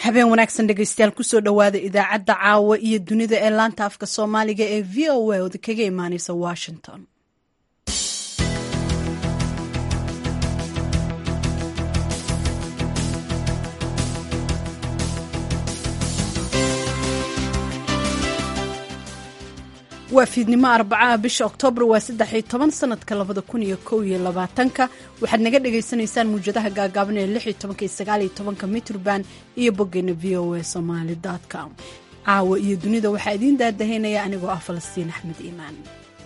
habeen wanaagsan dhegeystayaal kusoo dhowaada idaacadda caawa iyo dunida ee laanta afka soomaaliga ee v o a oda kaga imaaneysa washington. waa fiidnimo arbacaha bisha oktoobar waa 13 sanadka 2021 waxaad naga dhagaysanaysaan muujadaha gaagaaban ee 16 mitrban iyo boggeena voa somali.com. caawa iyo dunida waxaa idiin daadahaynaya anigoo ah Falastiin Axmed Iimaan.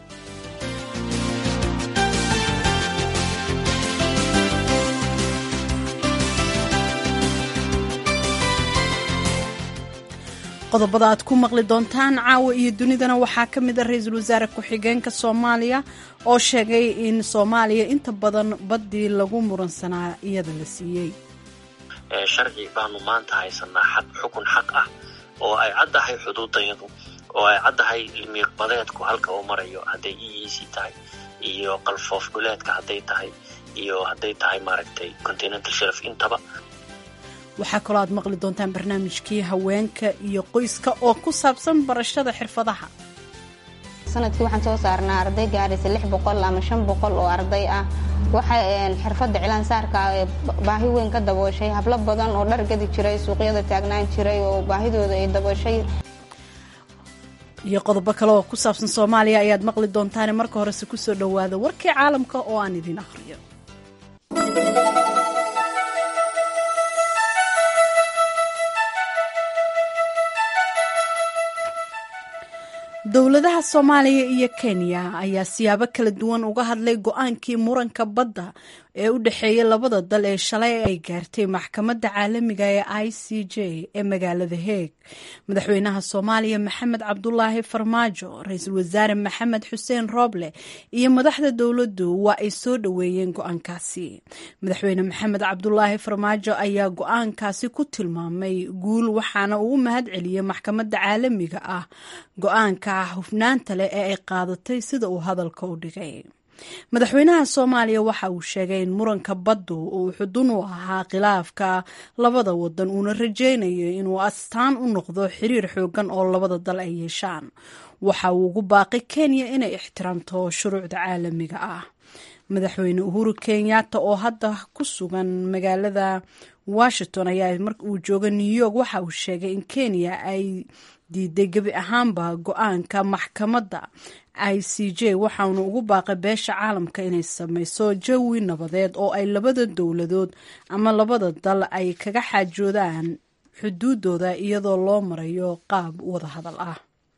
qodobada aad ku maqli doontaan caawa iyo dunidana waxaa ka mid ah ra-iisul wasaare ku-xigeenka Soomaaliya oo sheegay in Soomaaliya inta badan badii lagu muransanaa iyada la siiyey. sharci baanu maanta haysanaa xukun xaq ah oo ay caddahay xuduudayadu oo ay caddahay miiqbadeedku halka uu marayo hadday EEC tahay iyo qalfoof dhuleedka hadday tahay iyo hadday tahay maaragtay continental shelf intaba. waxaa kaloo aad maqli doontaan barnaamijkii haweenka iyo qoyska oo ku saabsan barashada xirfadaha. sanadkii waxaan soo saarnaa arday gaaraysa 600 ama 500 oo arday ah. waxay xirfadda cilaan saarka baahi weyn ka dabooshay hablo badan oo dhar gadi jiray suuqyada taagnaan jiray oo baahidooda ay dabooshay. iyo qodobo kale oo ku saabsan Soomaaliya ayaad maqli doontaan. marka horese ku soo dhowaada warkii caalamka oo aan idin akhriyo. dowladaha Soomaaliya iyo Kenya ayaa siyaabo kala duwan uga hadlay go'aankii muranka badda ee u dhaxeeyay labada dal ee shalay ay gaartay maxkamadda caalamiga ee ICJ ee magaalada Hague. madaxweynaha Soomaaliya Maxamed Cabdullaahi Farmaajo, ra'iisul wasaare Maxamed Xuseen Roble iyo madaxda dowladdu waa ay soo dhaweeyeen go'aankaasi. madaxweyne Maxamed Cabdullaahi Farmaajo ayaa go'aankaasi ku tilmaamay guul waxaana uu mahad celiyay maxkamadda caalamiga ah go'aanka hufnaanta leh ee ay qaadatay sida uu hadalka u dhigay. madaxweynaha Soomaaliya waxa uu sheegay in muranka baddu uu xudun u ahaa khilaafka labada wadan uuna rajeynayo inuu astaan u noqdo xiriir xoogan oo labada dal ay yeeshaan. waxa uu ugu baaqay Kenya inay ixtiraamto shuruucda caalamiga ah. madaxweyne Uhuru Kenyatta oo hadda ku sugan magaalada Washington ayaa markii uu joogay New York waxa uu sheegay in Kenya ay diiday gebi ahaanba go'aanka maxkamadda ICJ waxaana ugu baaqay beesha caalamka inay samayso jawi nabadeed oo ay labada dowladood ama labada dal ay kaga xaajoodaan xuduudooda iyadoo loo marayo qaab wada hadal ah.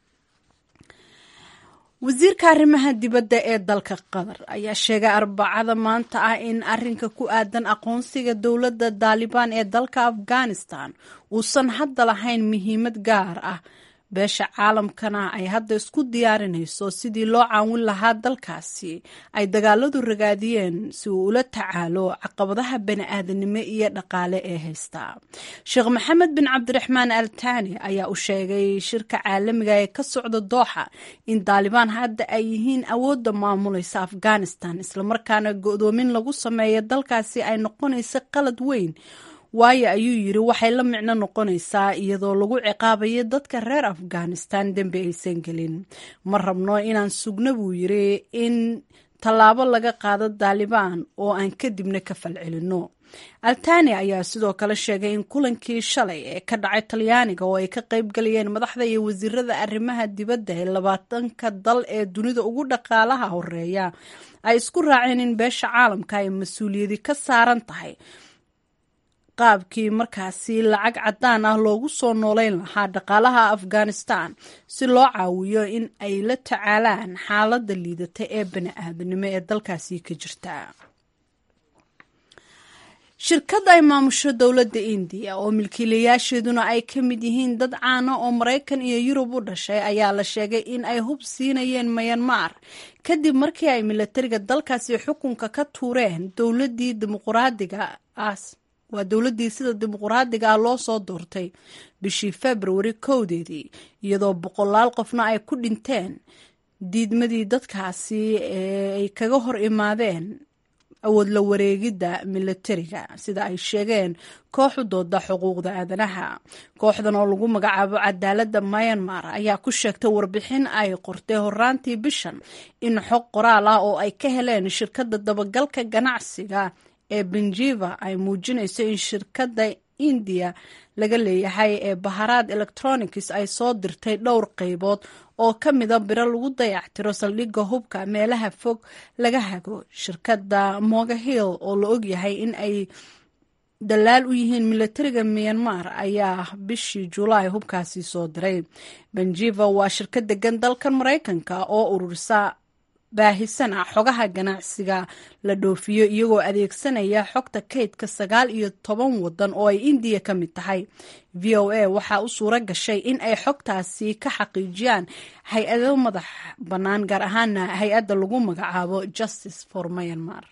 wasiirka arrimaha dibadda ee dalka Qatar ayaa sheegay Arbacada maanta ah in arrinka ku aadan aqoonsiga dowladda Taliban ee dalka Afghanistan uusan hadda lahayn muhiimad gaar ah. beesha caalamkana ay hadda isku diyaarinayso sidii loo caawin lahaa dalkaasi ay dagaaladu ragaadiyeen si uu ula tacaalo caqabadaha bani'aadanimo iyo dhaqaale ee haysta. Sheekh Maxamed bin Cabdiraxmaan Al Thani ayaa u sheegay shirka caalamiga ee ka socda Dooxa in Taliban hadda ay yihiin awoodda maamulaysa Afghanistan isla markaana go'doomin lagu sameeyo dalkaasi ay noqonayso qalad weyn. waayo ayuu yiri waxay la micno noqonaysaa iyadoo lagu ciqaabayo dadka reer Afghanistan dambi aysan gelin. ma rabno inaan sugno buu yiri in tallaabo laga qaado Taliban oo aan kadibna ka falcelino. Altani ayaa sidoo kale sheegay in kulankii shalay ee ka dhacay Talyaaniga oo ay ka qayb galayeen madaxda iyo wasiirada arrimaha dibadda ee 20ka dal ee dunida ugu dhaqaalaha horeeya ay isku raaceen in beesha caalamka ay mas'uuliyadi ka saaran tahay qaabkii markaasi lacag cadaan ah loogu soo nooleyn lahaa dhaqaalaha Afghanistan si loo caawiyo in ay la tacaalaan xaaladda liidata ee bani'aadanimo ee dalkaasi ka jirta. shirkad ay maamusho dowladda India oo milkiilayaasheeduna ay ka mid yihiin dad caano oo Mareykan iyo Yurub u dhashay ayaa la sheegay in ay hub siinayeen Myanmar kadib markii ay militariga dalkaasi xukunka ka tuureen dowladdii dimuqraadiga waa dowladdii sida dimuqraadiga ah loo soo doortay bishii February 1 iyadoo boqolaal qofna ay ku dhinteen diidmadii dadkaasi ay kaga hor imaadeen awood la wareegidda militariga sida ay sheegeen kooxu dooda xuquuqda aadanaha. kooxdan oo lagu magacaabo cadaaladda Myanmar ayaa ku sheegtay warbixin ay qortay horaantii bishan in xog qoraal ah oo ay ka heleen shirkadda dabagalka ganacsiga ee Benjiva ay muujinayso in shirkadda India laga leeyahay ee Bharat Electronics ay soo dirtay dhowr qaybood oo ka mida biro lagu dayactiro saldhigga hubka meelaha fog laga hago. shirkadda Moga Hill oo la ogyahay in ay dalaal u yihiin militariga Myanmar ayaa bishii Juulaay hubkaasi soo diray. Benjiva waa shirkad degan dalkan Mareykanka oo ururisa baahisan xogaha ganacsiga la dhoofiyo iyagoo adeegsanaya xogta kaydka 19 wadan oo ay India ka mid tahay. VOA waxaa u suura gashay in ay xogtaasi ka xaqiijiyaan hay-ado madax bannaan gaar ahaana hay-adda lagu magacaabo Justice for Myanmar.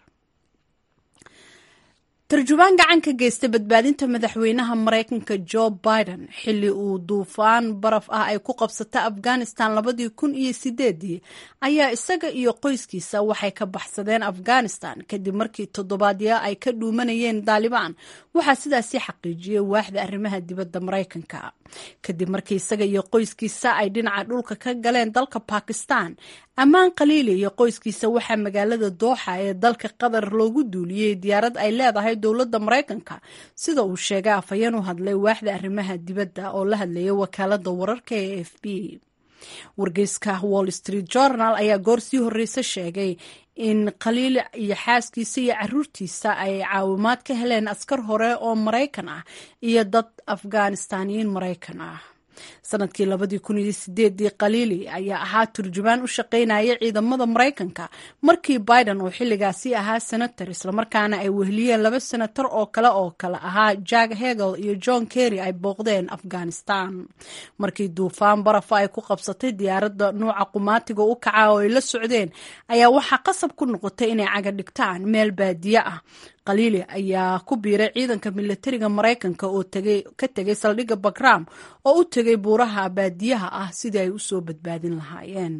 tarjubaan gacan ka geystay badbaadinta madaxweynaha Mareykanka Joe Biden xilli uu duufaan baraf ah ay ku qabsatay Afghanistan 2008 ayaa isaga iyo qoyskiisa waxay ka baxsadeen Afghanistan kadib markii toddobaadyo ay ka dhuumanayeen Taliban. waxaa sidaasi xaqiijiyay waaxda arrimaha dibadda Mareykanka kadib markii isaga iyo qoyskiisa ay dhinaca dhulka ka galeen dalka Pakistan. Amaan Khaliili iyo qoyskiisa waxaa magaalada Dooxa ee dalka Qatar loogu duuliyay diyaarad ay leedahay dowladda Mareykanka sida uu sheegay afhayeen u hadlay waaxda arrimaha dibadda oo la hadlayay wakaaladda wararka ee AFP. wargeyska Wall Street Journal ayaa goor sii horreysa sheegay in Khaliili iyo xaaskiisa iyo caruurtiisa ay caawimaad ka heleen askar hore oo Mareykan ah iyo dad Afghaanistaaniyiin Mareykan ah. sanadkii 2008 Khaliili ayaa ahaa turjubaan u shaqeynaya ciidamada Mareykanka markii Biden oo xilligaasi ahaa senator islamarkaana ay wehliyeen 2 senator oo kale ahaa Jack Hagel iyo John Kerry ay booqdeen Afghanistan. markii duufaan baraf ay ku qabsatay diyaaradda nooca qumaatiga u kaca oo ay la socdeen ayaa waxaa qasab ku noqotay inay caga dhigtaan meel baadiye ah. Khaliili ayaa ku biiray ciidanka militariga Mareykanka oo ka tegay saldhigga Bagram oo u tegay buuraha baadiyaha ah sidii ay u soo badbaadin lahaayeen.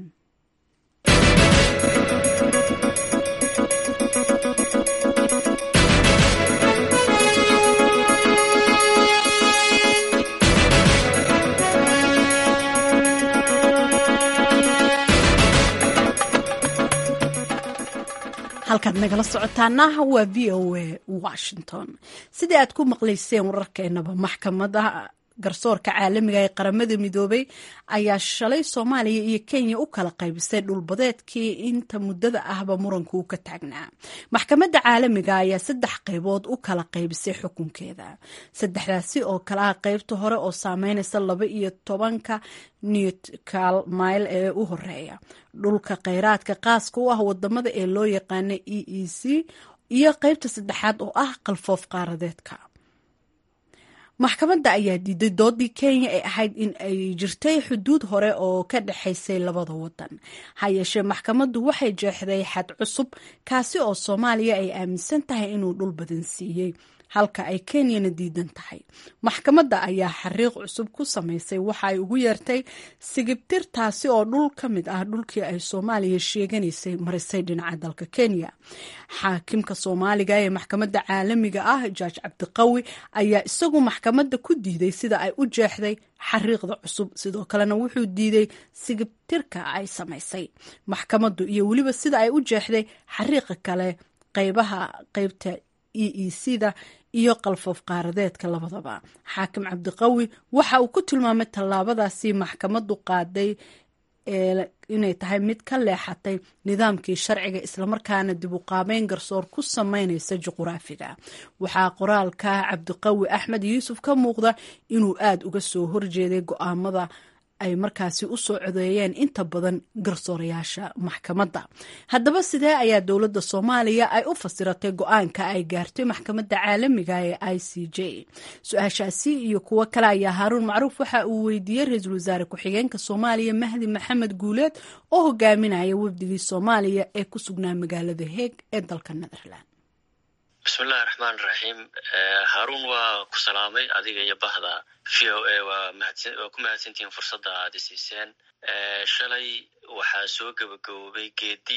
halkaad nagala socotaana waa VOA Washington. sidii aad ku maqlayseen wararkeenaba maxkamadda garsoorka caalamiga ee qaramada midoobay ayaa shalay Soomaaliya iyo Kenya u kala qaybisay dhulbadeedkii inta muddada ahba muranku ka taagnaa. maxkamadda caalamiga ayaa 3 qaybood u kala qaybisay xukunkeeda. 3daasi oo kala ah qaybta hore oo saameynaysa 12 nautical mile ee u horeeya dhulka kheyraadka qaaska u ah wadamada ee loo yaqaan EEC iyo qaybta 3aad oo ah qalfoof qaaradeedka. maxkamadda ayaa diiday doodii Kenya ee ahayd in ay jirtay xuduud hore oo ka dhaxaysay labada wadan. ha yeeshee maxkamaddu waxay jeexday xad cusub kaasi oo Soomaaliya ay aaminsan tahay inuu dhul badan siiyey halka ay Kenyana diidan tahay. maxkamadda ayaa xariiq cusub ku samaysay waxa ay ugu yeertay sigibtir taasi oo dhul ka mid ah dhulkii ay Soomaaliya sheeganaysay marisay dhinaca dalka Kenya. xaakimka Soomaaliga ee maxkamadda caalamiga ah Judge Cabdiqawi ayaa isagu maxkamadda ku diiday sida ay u jeexday xariiqda cusub sidoo kalena wuxuu diiday sigibtirka ay samaysay maxkamaddu iyo waliba sida ay u jeexday xariiqa kale qaybta EEC-da iyo qalfoof qaaradeedka labadaba. xaakim Cabdiqawi waxa uu ku tilmaamay tallaabadaasi maxkamaddu qaaday inay tahay mid ka leexatay nidaamkii sharciga islamarkaana dib u qaabeyn garsoor ku sameynaysa juquraafiga. waxaa qoraalka Cabdiqawi Axmed Yuusuf ka muuqda inuu aad uga soo horjeeday go'aamada ay markaasi u soo codeeyeen inta badan garsoorayaasha maxkamadda. haddaba sidee ayaa dowladda Soomaaliya ay u fasiratay go'aanka ay gaartay maxkamadda caalamiga ee ICJ? su-aashaasi iyo kuwo kale ayaa Haaruun Macruuf waxa uu weydiiyey ra-iisul wasaare ku-xigeenka Soomaaliya Mahdi Maxamed Guuleed oo hogaaminaya wafdigii Soomaaliya ee ku sugnaa magaalada Hague ee dalka Netherland. bismillahi raxmaani raxiim. Haaruun waa ku salaamay adiga iyo bahda VOA waa ku mahadsantihiin fursadda aad siiseen. shalay waxaa soo gabagaboobay geedi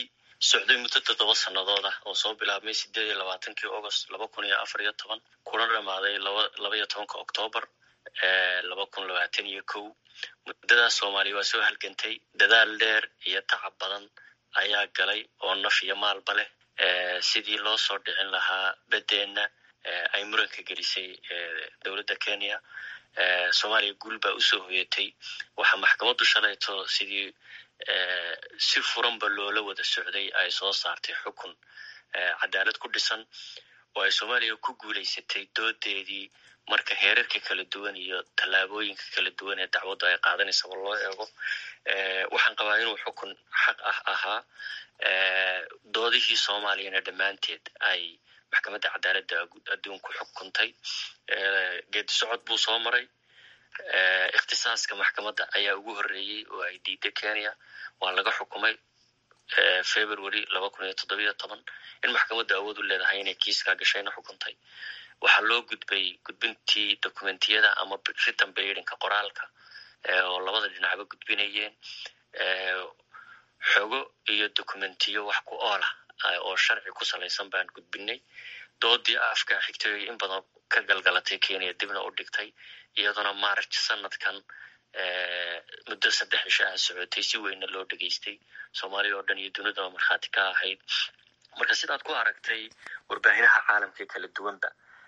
socday muddo 7 sannadood ah oo soo bilaabmay 28 August 2014 kuna dhamaaday 12 October 2021. muddada Soomaaliya waa soo halgantay, dadaal dheer iyo tacab badan ayaa galay oo naf iyo maalba leh sidii loo soo dhicin lahaa badeena ay muranka gelisay dowladda Kenya. Soomaaliya guul baa usoo hoyatay. waxa maxkamaddu shalayto sidii si furanba loola wada socday ay soo saartay xukun cadaalad ku dhisan oo ay Soomaaliya ku guuleysatay doodeedii marka heerarka kala duwan iyo tallaabooyinka kala duwan ee dacwadda ay qaadanayso loo eego. waxaan qabaa inuu xukun xaq ah ahaa. doodihii Soomaaliyana dhammaanteed ay maxkamadda cadaaladda adduunku xukuntay. geedi socod buu soo maray. ikhtisaaska maxkamadda ayaa ugu horeeyay oo ay diiday Kenya. waa laga xukumay February 2017 in maxkamadda awood u leedahay inay kiiska gashayna xukuntay. waxaa loo gudbay gudbintii dokumentiyada ama written pleadingka qoraalka oo labada dhinacba gudbinayeen. xogo iyo dokumentiyo wax ku oola oo sharci ku salaysan baan gudbinay. doodii afka xigtay in badan ka galgalatay Kenya dibna u dhigtay iyaduna March sanadkan muddo 3 cisho ah socotay si weyn loo dhageystay. Soomaaliya oo dhan iyo dunida marxaati ka ahayd. marka sidaad ku aragtay warbaahinta caalamka kala duwanba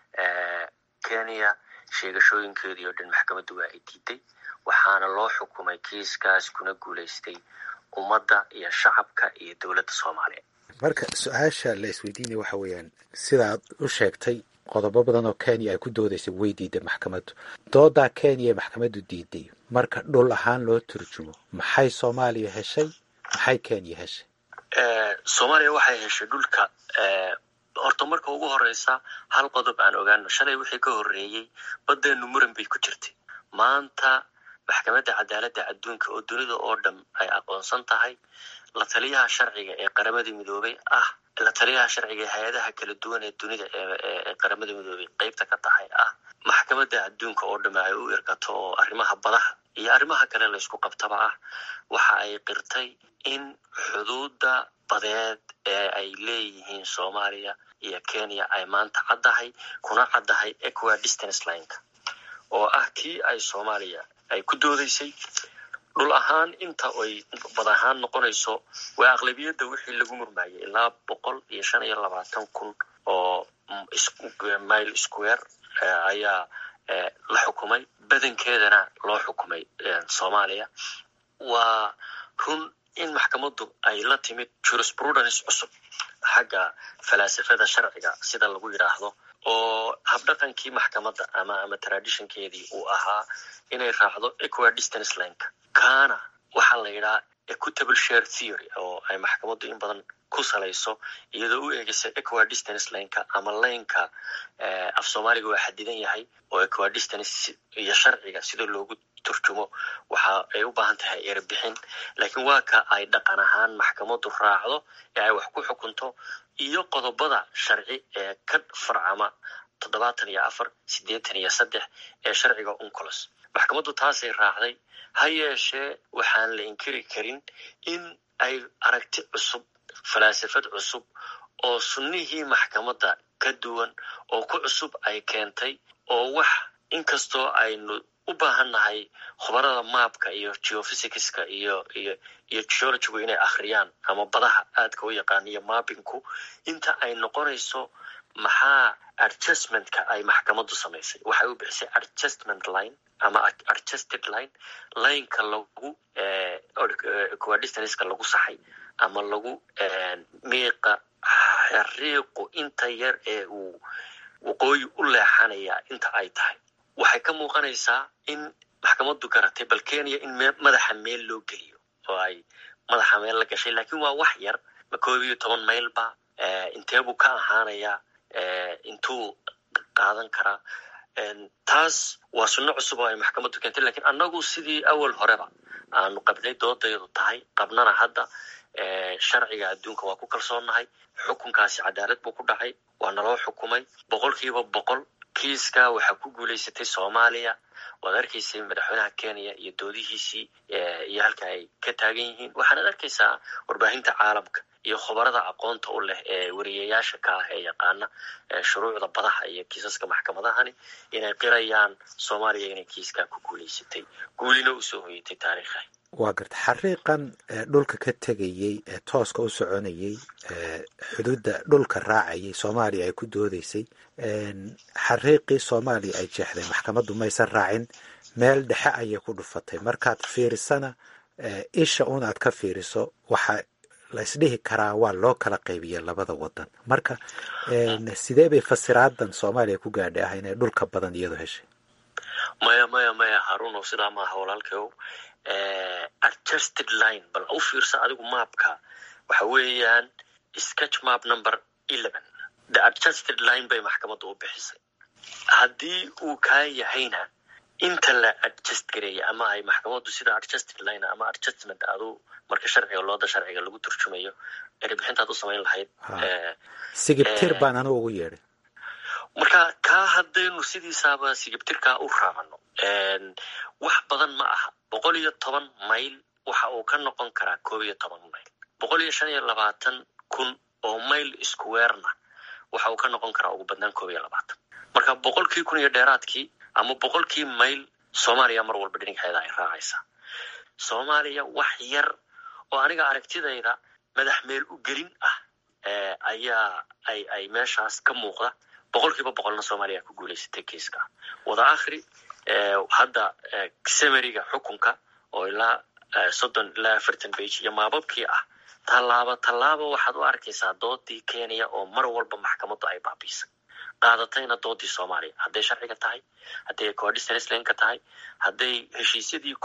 Kenya sheegashooyinkeedii oo dhan maxkamaddu waa ay diiday. waxaana loo xukumay kiiskaas kuna guuleystay ummadda iyo shacabka iyo dowladda Soomaaliya. marka su-aasha la isweydiinaya waxa weeyaan sidaad u sheegtay qodobo badan oo Kenya ay ku doodaysay way diiday maxkamaddu. dooda Kenya ee maxkamaddu diiday marka dhul ahaan loo turjumo maxay Soomaaliya heshay, maxay Kenya heshay? Soomaaliya waxay heshay dhulka horta marka ugu horeysa hal qodob aan ogaano. shalay wixii ka horeeyay badeenu muran bay ku jirtay. maanta maxkamadda cadaaladda adduunka oo dunida oo dhan ay aqoonsan tahay, la taliyaha sharciga ee qaramada midoobay ah, la taliyaha sharciga hay'adaha kala duwan ee dunida ee qaramada midoobay qaybta ka tahay ah, maxkamadda adduunka oo dhan ay u irkato oo arrimaha badaha iyo arrimaha kale la isku qabtaba ah. waxa ay qirtay in xuduudda badeed ee ay leeyihiin Soomaaliya iyo Kenya ay maanta caddahay, kuna caddahay equidistance line-ka oo ah kii ay Soomaaliya ay ku doodaysay. dhul ahaan inta ay bad ahaan noqonayso waa aqlabiyadda wixii lagu murmaayay ilaa 125,000 oo mile square ayaa la xukumay. badankeedana loo xukumay Soomaaliya. waa run in maxkamaddu ay la timid jurisprudence cusub xagga falaasafada sharciga sida lagu yiraahdo oo habdhaqankii maxkamadda ama traditionkeedii uu ahaa inay raacdo equidistance line-ka. kaana waxaa la yidhaha equitable share theory oo ay maxkamaddu in badan ku salayso iyadoo u eegaysa equidistance line-ka ama line-ka af Soomaaliga waa xadidan yahay oo equidistance iyo sharciga sida loogu turjumo waxa ay u baahan tahay erbixin. laakiin waa ka ay dhaqan ahaan maxkamaddu raacdo ee ay wax ku xukunto iyo qodobada sharci ee ka farcama 74 83 ee sharciga UNCLOS. maxkamaddu taasay raacday. ha yeeshee waxaan la inkiri karin in ay aragti cusub, falaasafad cusub oo sunnihii maxkamadda ka duwan oo ku cusub ay keentay oo wax inkastoo aynu u baahannahay khubarada maapka iyo geophysics-ka iyo geology-gu inay akhriyaan ama badaha aadka u yaqaan iyo mapping-ku inta ay noqonayso maxaa adjustment-ka ay maxkamaddu samaysay. waxay u bixisay adjustment line ama adjusted line-ka lagu equidistance-ka lagu saxay ama lagu miiqa xariiqu inta yar ee uu waqooyi u leexanaya inta ay tahay. waxay ka muuqanaysaa in maxkamaddu garatay bal Kenya in madaxa meel loo geliyo oo ay madaxa meel la gashay. laakiin waa wax yar, ma 12 mayl ba intee buu ka ahaanayaa, intuu qaadan karaa. taas waa sunno cusub oo ay maxkamaddu keentay. laakiin annagu sidii awal horeba aanu qabnay doodayadu tahay qabnana hadda sharciga adduunka waa ku kalsoonahay. xukunkaasi cadaalad buu ku dhacay, waa naloo xukumay 100%. kiiska waxaa ku guuleysatay Soomaaliya. waad arkaysay madaxweynaha Kenya iyo doodihiisii iyo halka ay ka taagan yihiin. waxaad arkaysaa warbaahinta caalamka iyo khubarada aqoonta u leh ee wariyayaasha ka ah ee yaqaana shuruucda badaha iyo kiisaska maxkamadahani inay qirayaan Soomaaliya inay kiiskaa ku guulaysatay guulina u soo hoyatay taariikha. waa garta xariiqan dhulka ka tegayey ee tooska u soconayey xuduudda dhulka raacayay Soomaaliya ay ku doodaysay xariiqii Soomaaliya ay jeexday maxkamaddu maysan raacin meel dhexe ayay ku dhufatay markaad fiirisana isha un aad ka fiiriso waxa la isdhihi karaa waa loo kala qaybiyay labada wadan marka sidee bay fasiraadan Soomaaliya ku gaadhay ah inay dhulka badan iyadu heshay? maya Haruun oo sidaa maaha walaalkeew. Adjusted line bal u fiirsa adigu maapka waxa weeyaan sketch map number 11 the adjusted line bay maxkamaddu u bixisay. haddii uu kaa yahayna inta la adjust gareeyay ama ay maxkamaddu sida adjusted line ama adjustment adu marka looda sharciga lagu turjumayo erebixintaad u samayn lahayd sigibtir baan anigu ugu yeedhay. marka kaa haddaynu sidiisaaba sigibtirkaa u raacno wax badan ma aha 110 mayl waxa uu ka noqon karaa 12 mayl 125,000 oo mayl square-na waxa uu ka noqon karaa ugu badnaan 12. marka 100,000 iyo dheeraadkii ama 100,000 mayl Soomaaliya mar walba dhinaceeda ay raacaysaa. Soomaaliya wax yar oo aniga aragtidayda madax meel u gelin ah ayaa ay meeshaas ka muuqda. 100% Soomaaliya ku guuleysatay kiiska. wada akhri hadda summary-ga xukunka oo ilaa 30 ilaa 40 page iyo maababkii ah tallaabo waxaad u arkaysaa doodii Kenya oo mar walba maxkamaddu ay baabiisay qaadatayna doodii Soomaaliya hadday sharciga tahay hadday coordination link tahay hadday heshiisyadii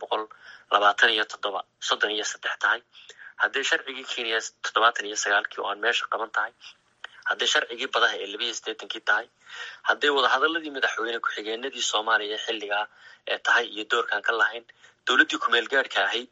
1927 tahay hadday sharcigii Kenya 79 oo aan meesha qaban tahay hadday sharcigii badaha ee 82 tahay hadday wada hadaladii madaxweyne ku-xigeenadii Soomaaliya xilliga tahay iyo doorkan ka lahayn dawladii ku meel gaarka ahayd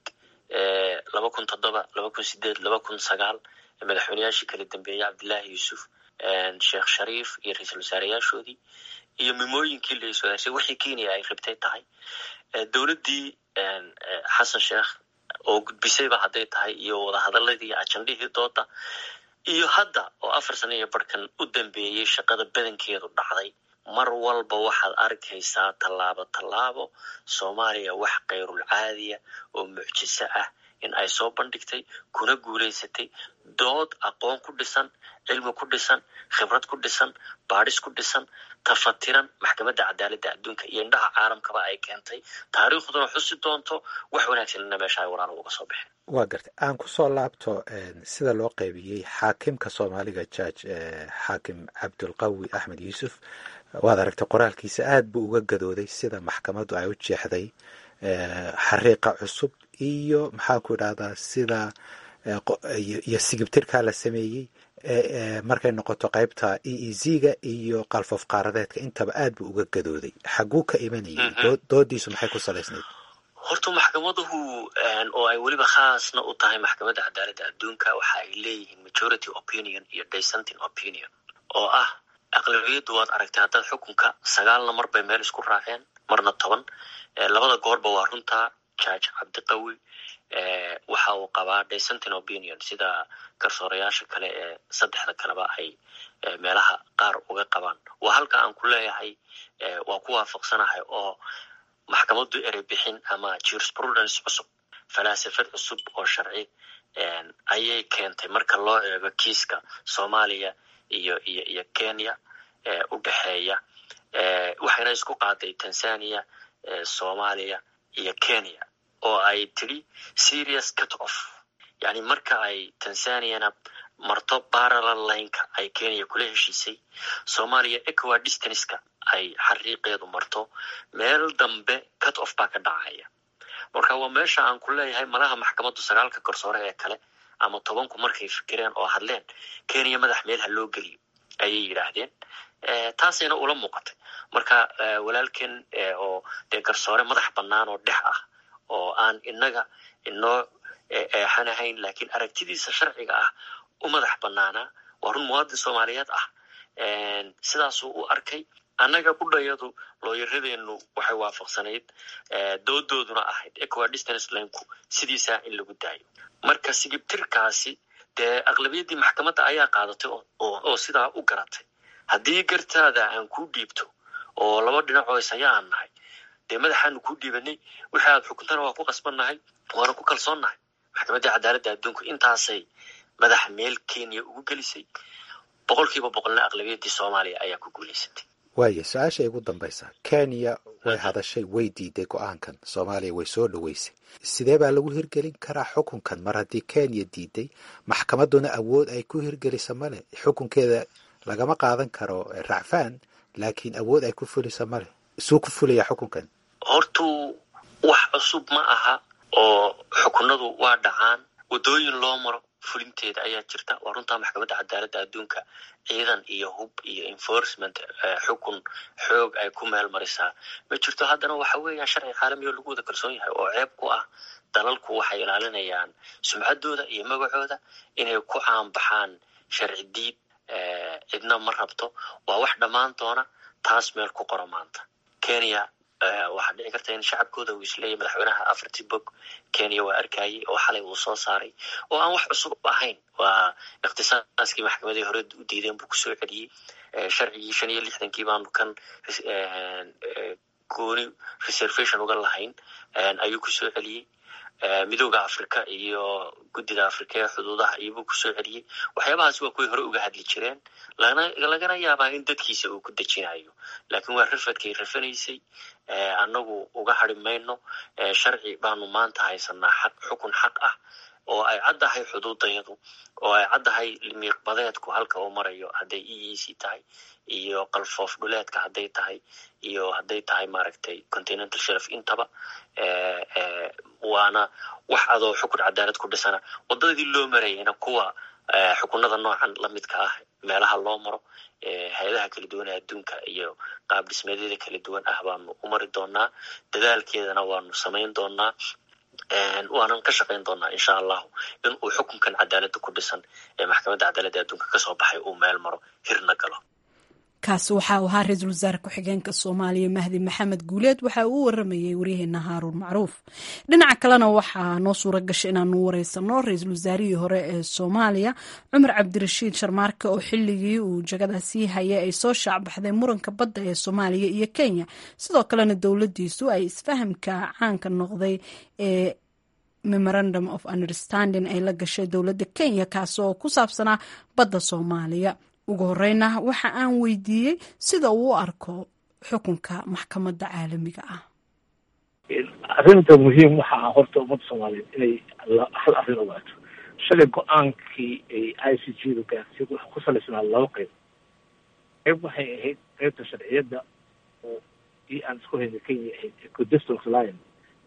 2007 2008 2009 madaxweynayaashii kala dambeeyay Cabdullaahi Yuusuf Sheekh Shariif iyo ra'iisul wasaareyaashoodii iyo mimooyinkii la soo heshay wixii Kenya ay qabtay tahay dawladii Xasan Sheekh oo gudbisayba hadday tahay iyo wada hadaladii ajandihii dooda iyo hadda oo 4 sano iyo barkan u dambeeyay shaqada badankeedu dhacday mar walba waxaad arkaysaa tallaabo Soomaaliya wax qayrul caadiya oo mucjiso ah in ay soo bandhigtay kuna guuleysatay dood aqoon ku dhisan cilmi ku dhisan khibrad ku dhisan baadhis ku dhisan tafatiran maxkamadda cadaaladda adduunka iyo indhaha caalamkaba ay keentay taariikhduna xusi doonto wax wanaagsanna meesha ay waraar uga soo baxeen. waa gartay aan ku soo laabto sida loo qaybiyey xaakimka Soomaaliga judge xaakim Cabdulqawi Axmed Yuusuf waad aragtay qoraalkiisa aad buu uga gadooday sida maxkamaddu ay u jeexday xariiqa cusub iyo maxaa ku idhahdaa sida iyo sigibtirka la sameeyey markay noqoto qaybta EEZ-ga iyo qalfoof qaaradeedka intaba aad buu uga gadooday. xaguu ka imanayay doodiisu maxay ku salaysnayd? horta maxkamaduhu oo ay weliba khaasna u tahay maxkamadda cadaaladda adduunka waxa ay leeyihiin majority opinion iyo dissenting opinion oo ah aqlabiyadu waad aragtay haddaad xukunka 9 mar bay meel isku raaceen marna 10 labada goorba waa runta judge Cabdiqawi waxa uu qabaa dissenting opinion sida garsoorayaasha kale ee saddexda kaleba ay meelaha qaar uga qabaan. waa halka aan ku leeyahay waa ku waafaqsanahay oo maxkamaddu erebixin ama jurisprudence cusub falaasafad cusub oo sharci ayay keentay marka loo eego kiiska Soomaaliya iyo Kenya u dhaxeeya waxayna isku qaaday Tanzania Soomaaliya iyo Kenya oo ay tiri serious cut off yani marka ay Tanzania marto parallel line-ka ay Kenya kula heshiisay Soomaaliya equidistance-ka ay xariiqeedu marto meel dambe cut off baa ka dhacaya. marka waa meesha aan ku leeyahay malaha maxkamaddu 9 garsoore ee kale ama 10 markay fikireen oo hadleen Kenya madax meel ha loo geliyo ayay yiraahdeen taasina ula muuqatay. marka walaalkeen oo garsoore madax bannaan oo dhex ah oo aan inaga inoo xanahayn laakiin aragtidiisa sharciga ah u madax bannaana waa run muwaadin Soomaaliyeed ah sidaas uu arkay annaga budayadu looyaradeenu waxay waafaqsanayd doodooduna ahayd equidistance line-ku sidiisa in lagu daayo. marka sigibtirkaasi dee aqlabiyaddii maxkamadda ayaa qaadatay oo sidaa u garatay. haddii gartaada aan kuu dhiibto oo laba dhinacoo isaya aan nahay, dee madaxaanu kuu dhiibanay, wixii aad xukuntana waa ku qasbannahay, waana ku kalsoonnahay. maxkamaddii cadaaladda adduunku intaasay madaxa meel Kenya ugu gelisay. 100% aqlabiyaddii Soomaaliya ayaa ku guulaysatay. waayo su-aasha igu dambaysa, Kenya way hadashay, way diiday go-aankan, Soomaaliya way soo dhaweysay. sidee baa lagu hirgelin karaa xukunkan mar haddii Kenya diiday, maxkamadduna awood ay ku hirgelisa male? xukunkeeda lagama qaadan karo racfaan, laakiin awood ay ku fulisa male. isuu ku fulaya xukunkan? hortuu wax cusub ma aha oo xukunadu waa dhacaan, wadooyin loo maro fulinteeda ayaa jirta. waa runtaa maxkamadda cadaaladda adduunka ciidan iyo hub iyo enforcement xukun xoog ay ku meel marisaa ma jirto. haddana waxa weeyaan sharci caalami oo lagu wada kalsoon yahay oo ceeb ku ah. dalalku waxay ilaalinayaan sumcaddooda iyo magacooda inay ku caanbaxaan sharci diid. cidna ma rabto. waa wax dhammaan doona. taas meel ku qoro maanta. Kenya waxaa dhici karta in shacabkooda uu isleeyahay madaxweynaha afartii bog Kenya waa arkayay oo xalay uu soo saaray oo aan wax cusub ahayn. waa ikhtisaaskii maxkamadii hore u diideen buu kusoo celiyey. sharcigii 65 baanu kan gooni reservation uga lahayn ayuu kusoo celiyey. midowda Afrika iyo guddida Afrika ee xuduudaha ayuu kusoo celiyey. waxyaabahaas waa kuwii hore uga hadli jireen, lagana yaabaa in dadkiisa uu ku dejinayo. laakiin waa rafadkay rafanaysay. annagu uga hari mayno. sharci baanu maanta haysanaa xukun xaq ah oo ay caddahay xuduudayadu, oo ay caddahay limiiqbadeedku halka uu marayo, hadday EEC tahay iyo qalfoof dhuleedka hadday tahay iyo hadday tahay maaragtay continental shelf intaba. waana wax adoo xukun cadaalad ku dhisana wadadii loo marayayna kuwa xukunada noocan lamidka ah meelaha loo maro hay-adaha kala duwan ee adduunka iyo qaab dhismeedyada kala duwan ah baanu u mari doonaa. dadaalkeedana waanu samayn doonaa. waanan ka shaqayn doonaa insha allahu in uu xukunkan cadaaladda ku dhisan ee maxkamadda cadaaladda adduunka kasoo baxay uu meel maro, hirna galo. kaasi waxa uu ahaa ra-iisul wasaare ku-xigeenka Soomaaliya Mahdi Maxamed Guuleed. waxa uu waramayay waryaheena Haaruun Macruuf. dhinaca kalena waxaa noo suura gashay inaanu wareysano ra-iisul wasaarihii hore ee Soomaaliya Cumar Cabdirashiid Sharmaarke oo xilligii uu jagadaasi hayay ay soo shaacbaxday muranka badda ee Soomaaliya iyo Kenya. sidoo kalena dowladiisu ay isfahamka caanka noqday ee Memorandum of Understanding ay la gashay dowladda Kenya kaas oo ku saabsanaa badda Soomaaliya. ugu horeyna waxa aan weydiiyey sida uu u arko xukunka maxkamadda caalamiga ah. arrinta muhiim waxa ah horta ummadda Soomaaliyeed inay hal arrin ogaato. shalay go-aankii ay ICJ-du gaartay wuxuu ku salaysnaa 2 qayb. qayb waxay ahayd qaybta sharciyadda oo aan isku haynay Kenya ahayd equidistance line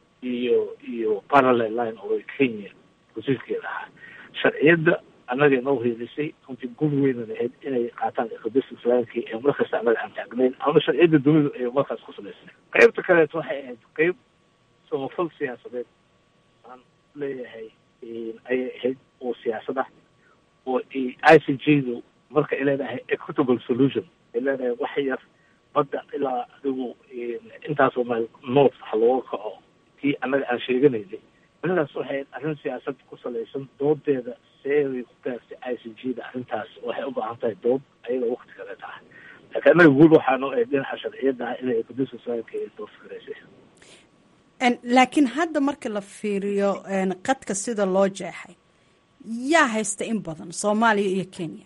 iyo parallel line oo Kenya heshiiskeeda ahaa. sharciyadda annaga noo helisay runtii gud weynan ahayd inay qaataan equidistance line-kii ee markasta annaga aan taagnayn ama sharciyadda dowladda ay markaas ku salaysnay. qaybta kaleeto waxay ahayd qayb samafal siyaasadeed aan leeyahay ayay ahayd oo siyaasad ah oo ICJ-du marka ay leedahay equitable solution ay leedahay wax yar badda ilaa adigu intaasoo meel north waxa looga kaco kii annaga aan sheeganaynay. arrintaas waxay arrin siyaasad ku salaysan. doodeeda seeray ku gaartay ICJ-da arrintaas waxay u baahan tahay dood ayaga waqti kale tahay. laakiin annaga guud waxaanu ay dhinaca sharciyadda ah inay equidistance line-ka dood fikraysay. laakiin hadda marka la fiiriyo qadka sida loo jeexay yaa haysta in badan Soomaaliya iyo Kenya?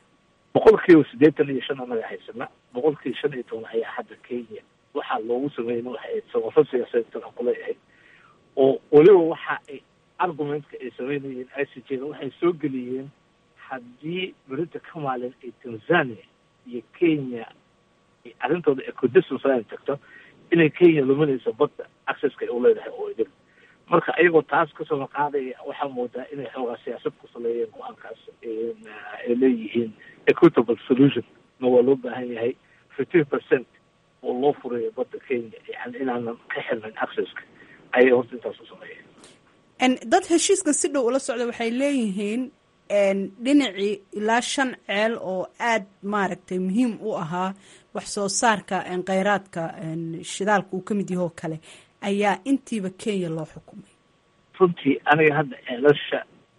85% anaga haysana. 15% ayaa hadda Kenya waxaa loogu sameeyay waxay samafal siyaasadeed ku leeyahay oo waliba waxa ay argumentka ay sameeyeen ICJ-da waxay soo geliyeen haddii berita ka maalin ay Tanzania iyo Kenya arrintooda equidistance line tagto inay Kenya luminayso badda access-ka u leedahay oo idin. marka ayagoo taas ka soo qaadaya waxaa moodaa inay xoogaa siyaasad ku saleeyeen go-aankaas ay leeyihiin equitable solution na waa loo baahan yahay 15% oo loo furayo badda Kenya yani inaanan ka xirnayn access-ka ayay horta intaas u sameeyeen. dad heshiiskan si dhow ula socda waxay leeyihiin dhinacii ilaa 5 ceel oo aad maaragtay muhiim u ahaa wax soo saarka kheyraadka shidaalka uu ka mid yahay oo kale ayaa intiiba Kenya loo xukumay. runtii aniga hadda ceelasha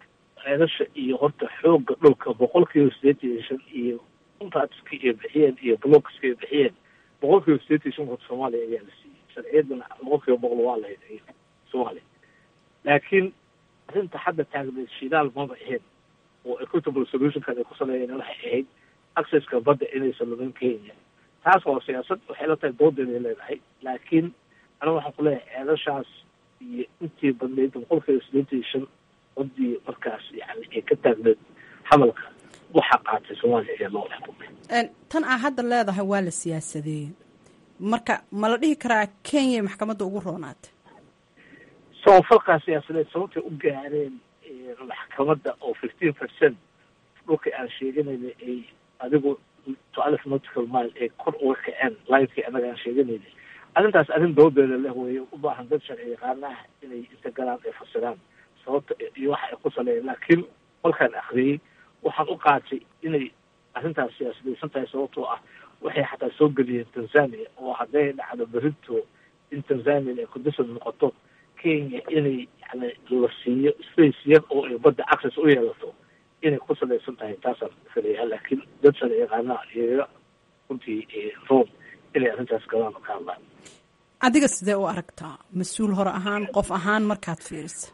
ceelasha iyo horta xooga dhulka 85% iyo contractska ay bixiyeen iyo blocks ay bixiyeen 85% horta Soomaaliya ayaa la siiyey sharciyadana 100% waa la hayay Soomaaliya laakiin arrinta hadda taagneed shidaal maba ahayn oo equitable solution kan ay ku saleeyeen waxay ahayd accesska badda inaysan lumin Kenya taas oo siyaasad waxay la tahay doodeeda leedahay laakiin aniga waxaan ku leeyahay ceelashaas iyo intii badneyd 85% wadii markaas yani ay ka taagneed xamalka waxa qaatay Soomaaliya ee loo xukumay tan hadda leedahay waa la siyaasadeeyay marka ma la dhihi karaa Kenya maxkamadda ugu roonaatay soo falka siyaasadeed sababtay u gaareen maxkamadda oo 15% dhulka aan sheeganayna ay adigu 12 nautical mile ee kor uga kaceen line-kii anaga aan sheeganayna arrintaas arrin doodeeda leh weeye u baahan dad sharci yaqaanaha inay inta galaan ay fasiraan sababta iyo waxa ay ku saleeyeen laakiin markaan akhriyey waxaan u qaatay inay arrintaas siyaasadaysan tahay sababtoo ah waxay xataa soo geliyeen Tanzania oo hadday dhacdo berito in Tanzania ay condition noqoto Kenya inay yani la siiyo space yar oo ay badda access u yeelato inay ku salaysan tahay taasaan filayaa laakiin dad sharci yaqaanaha iyo runtii Rome inay arrintaas galaan ka hadlaan adiga sidee u aragtaa mas-uul hore ahaan qof ahaan markaad fiiriso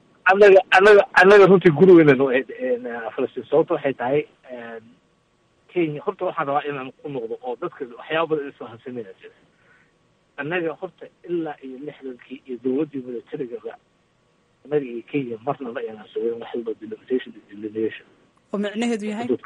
anaga runtii gurigeena noo Falastiin sababta waxay tahay Kenya horta waxaan rabaa inaan ku noqdo oo dadka waxyaabo badan isoo hansanaya jira anaga horta ilaa iyo 60kii iyo dowladii militariga anaga iyo Kenya marna ma ayaan soo wax walba delineation oo macnaheedu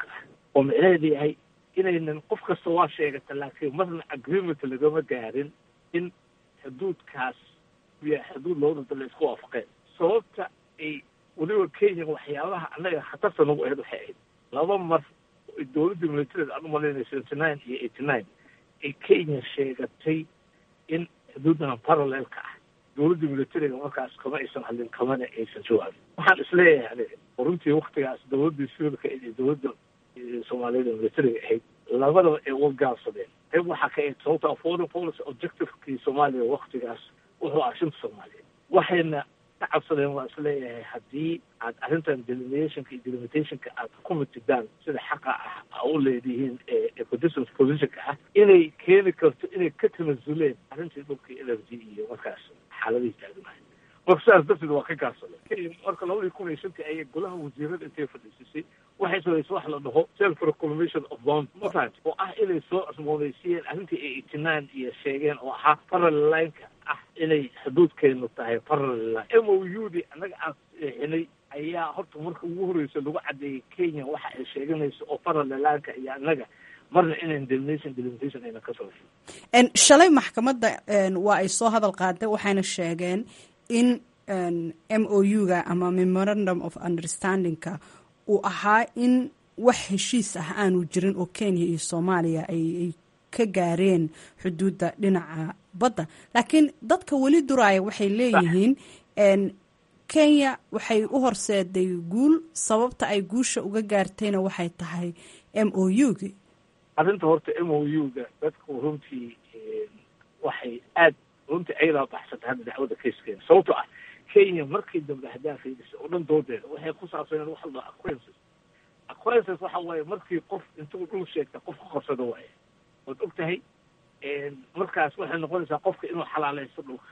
yahay inaynan qof kasta waa sheegata laakiin marna agreement lagama gaarin in xuduudkaas iyo xuduud labada dal isku waafaqeen sababta ay waliba Kenya waxyaabaha anaga khatarta nagu ahayd waxay ahayd laba mar dowladda militariga aan u malaynayso 79 iyo 89 ay Kenya sheegatay in xuduudan parallelka ah dowladda militariga markaas kama aysan hadlin kamana aysan jawaabin waxaan isleeyahay runtii waqtigaas dowladda Suudka iyo dowladda Soomaalida militariga ahayd labadaba ay u gaabsadeen qayb waxa ka ahayd sababta foreign policy objective-kii Soomaaliya waqtigaas wuxuu ahaa Soomaaliya waxayna cabsadeen waa isleeyahay haddii aad arrintan delimitation aad ku mitidaan sida xaqa ah u leedihiin ee positionka ah inay keeni karto inay ka tanasuleen arrintii dhulkii LFD iyo markaas xaaladihii taagnaay marka sidaas darteed waa ka gaabsadeen marka 2005 ayay golaha wasiirada intay fadhiisay waxay soo wax la dhaho self reclamation of bound oo ah inay soo cusboonaysiiyeen arrintii ay 89 iyo sheegeen oo ahaa parallel line-ka ah inay xuduudkeenu tahay parallel MOU-di anaga aan inay ayaa horta marka ugu horeysa lagu cadeeyay Kenya waxa ay sheeganayso oo parallel line-ka iyo anaga marna inaan delimitation ayna ka soo shalay maxkamadda waa ay soo hadal qaaday waxayna sheegeen in MOU-ga ama memorandum of understanding-ka uu ahaa in wax heshiis ah aanu jirin oo Kenya iyo Soomaaliya ay ka gaareen xuduudda dhinaca badda laakiin dadka weli duraaya waxay leeyihiin Kenya waxay u horseeday guul sababta ay guusha uga gaartayna waxay tahay MOU-ga arrinta horta MOU-ga dadku runtii waxay aad runtii ayada baxsatay hadda dacwada keeskeeda sababtoo ah Kenya markii dambe hadaafaydisay oo dhan doodeeda waxay ku saabsaneen wax la acquaintances waxa waaye markii qof intuu dhul sheegta qof ku qabsado waaye waad ogtahay markaas waxay noqonaysaa qofka inuu xalaalaysto dhulka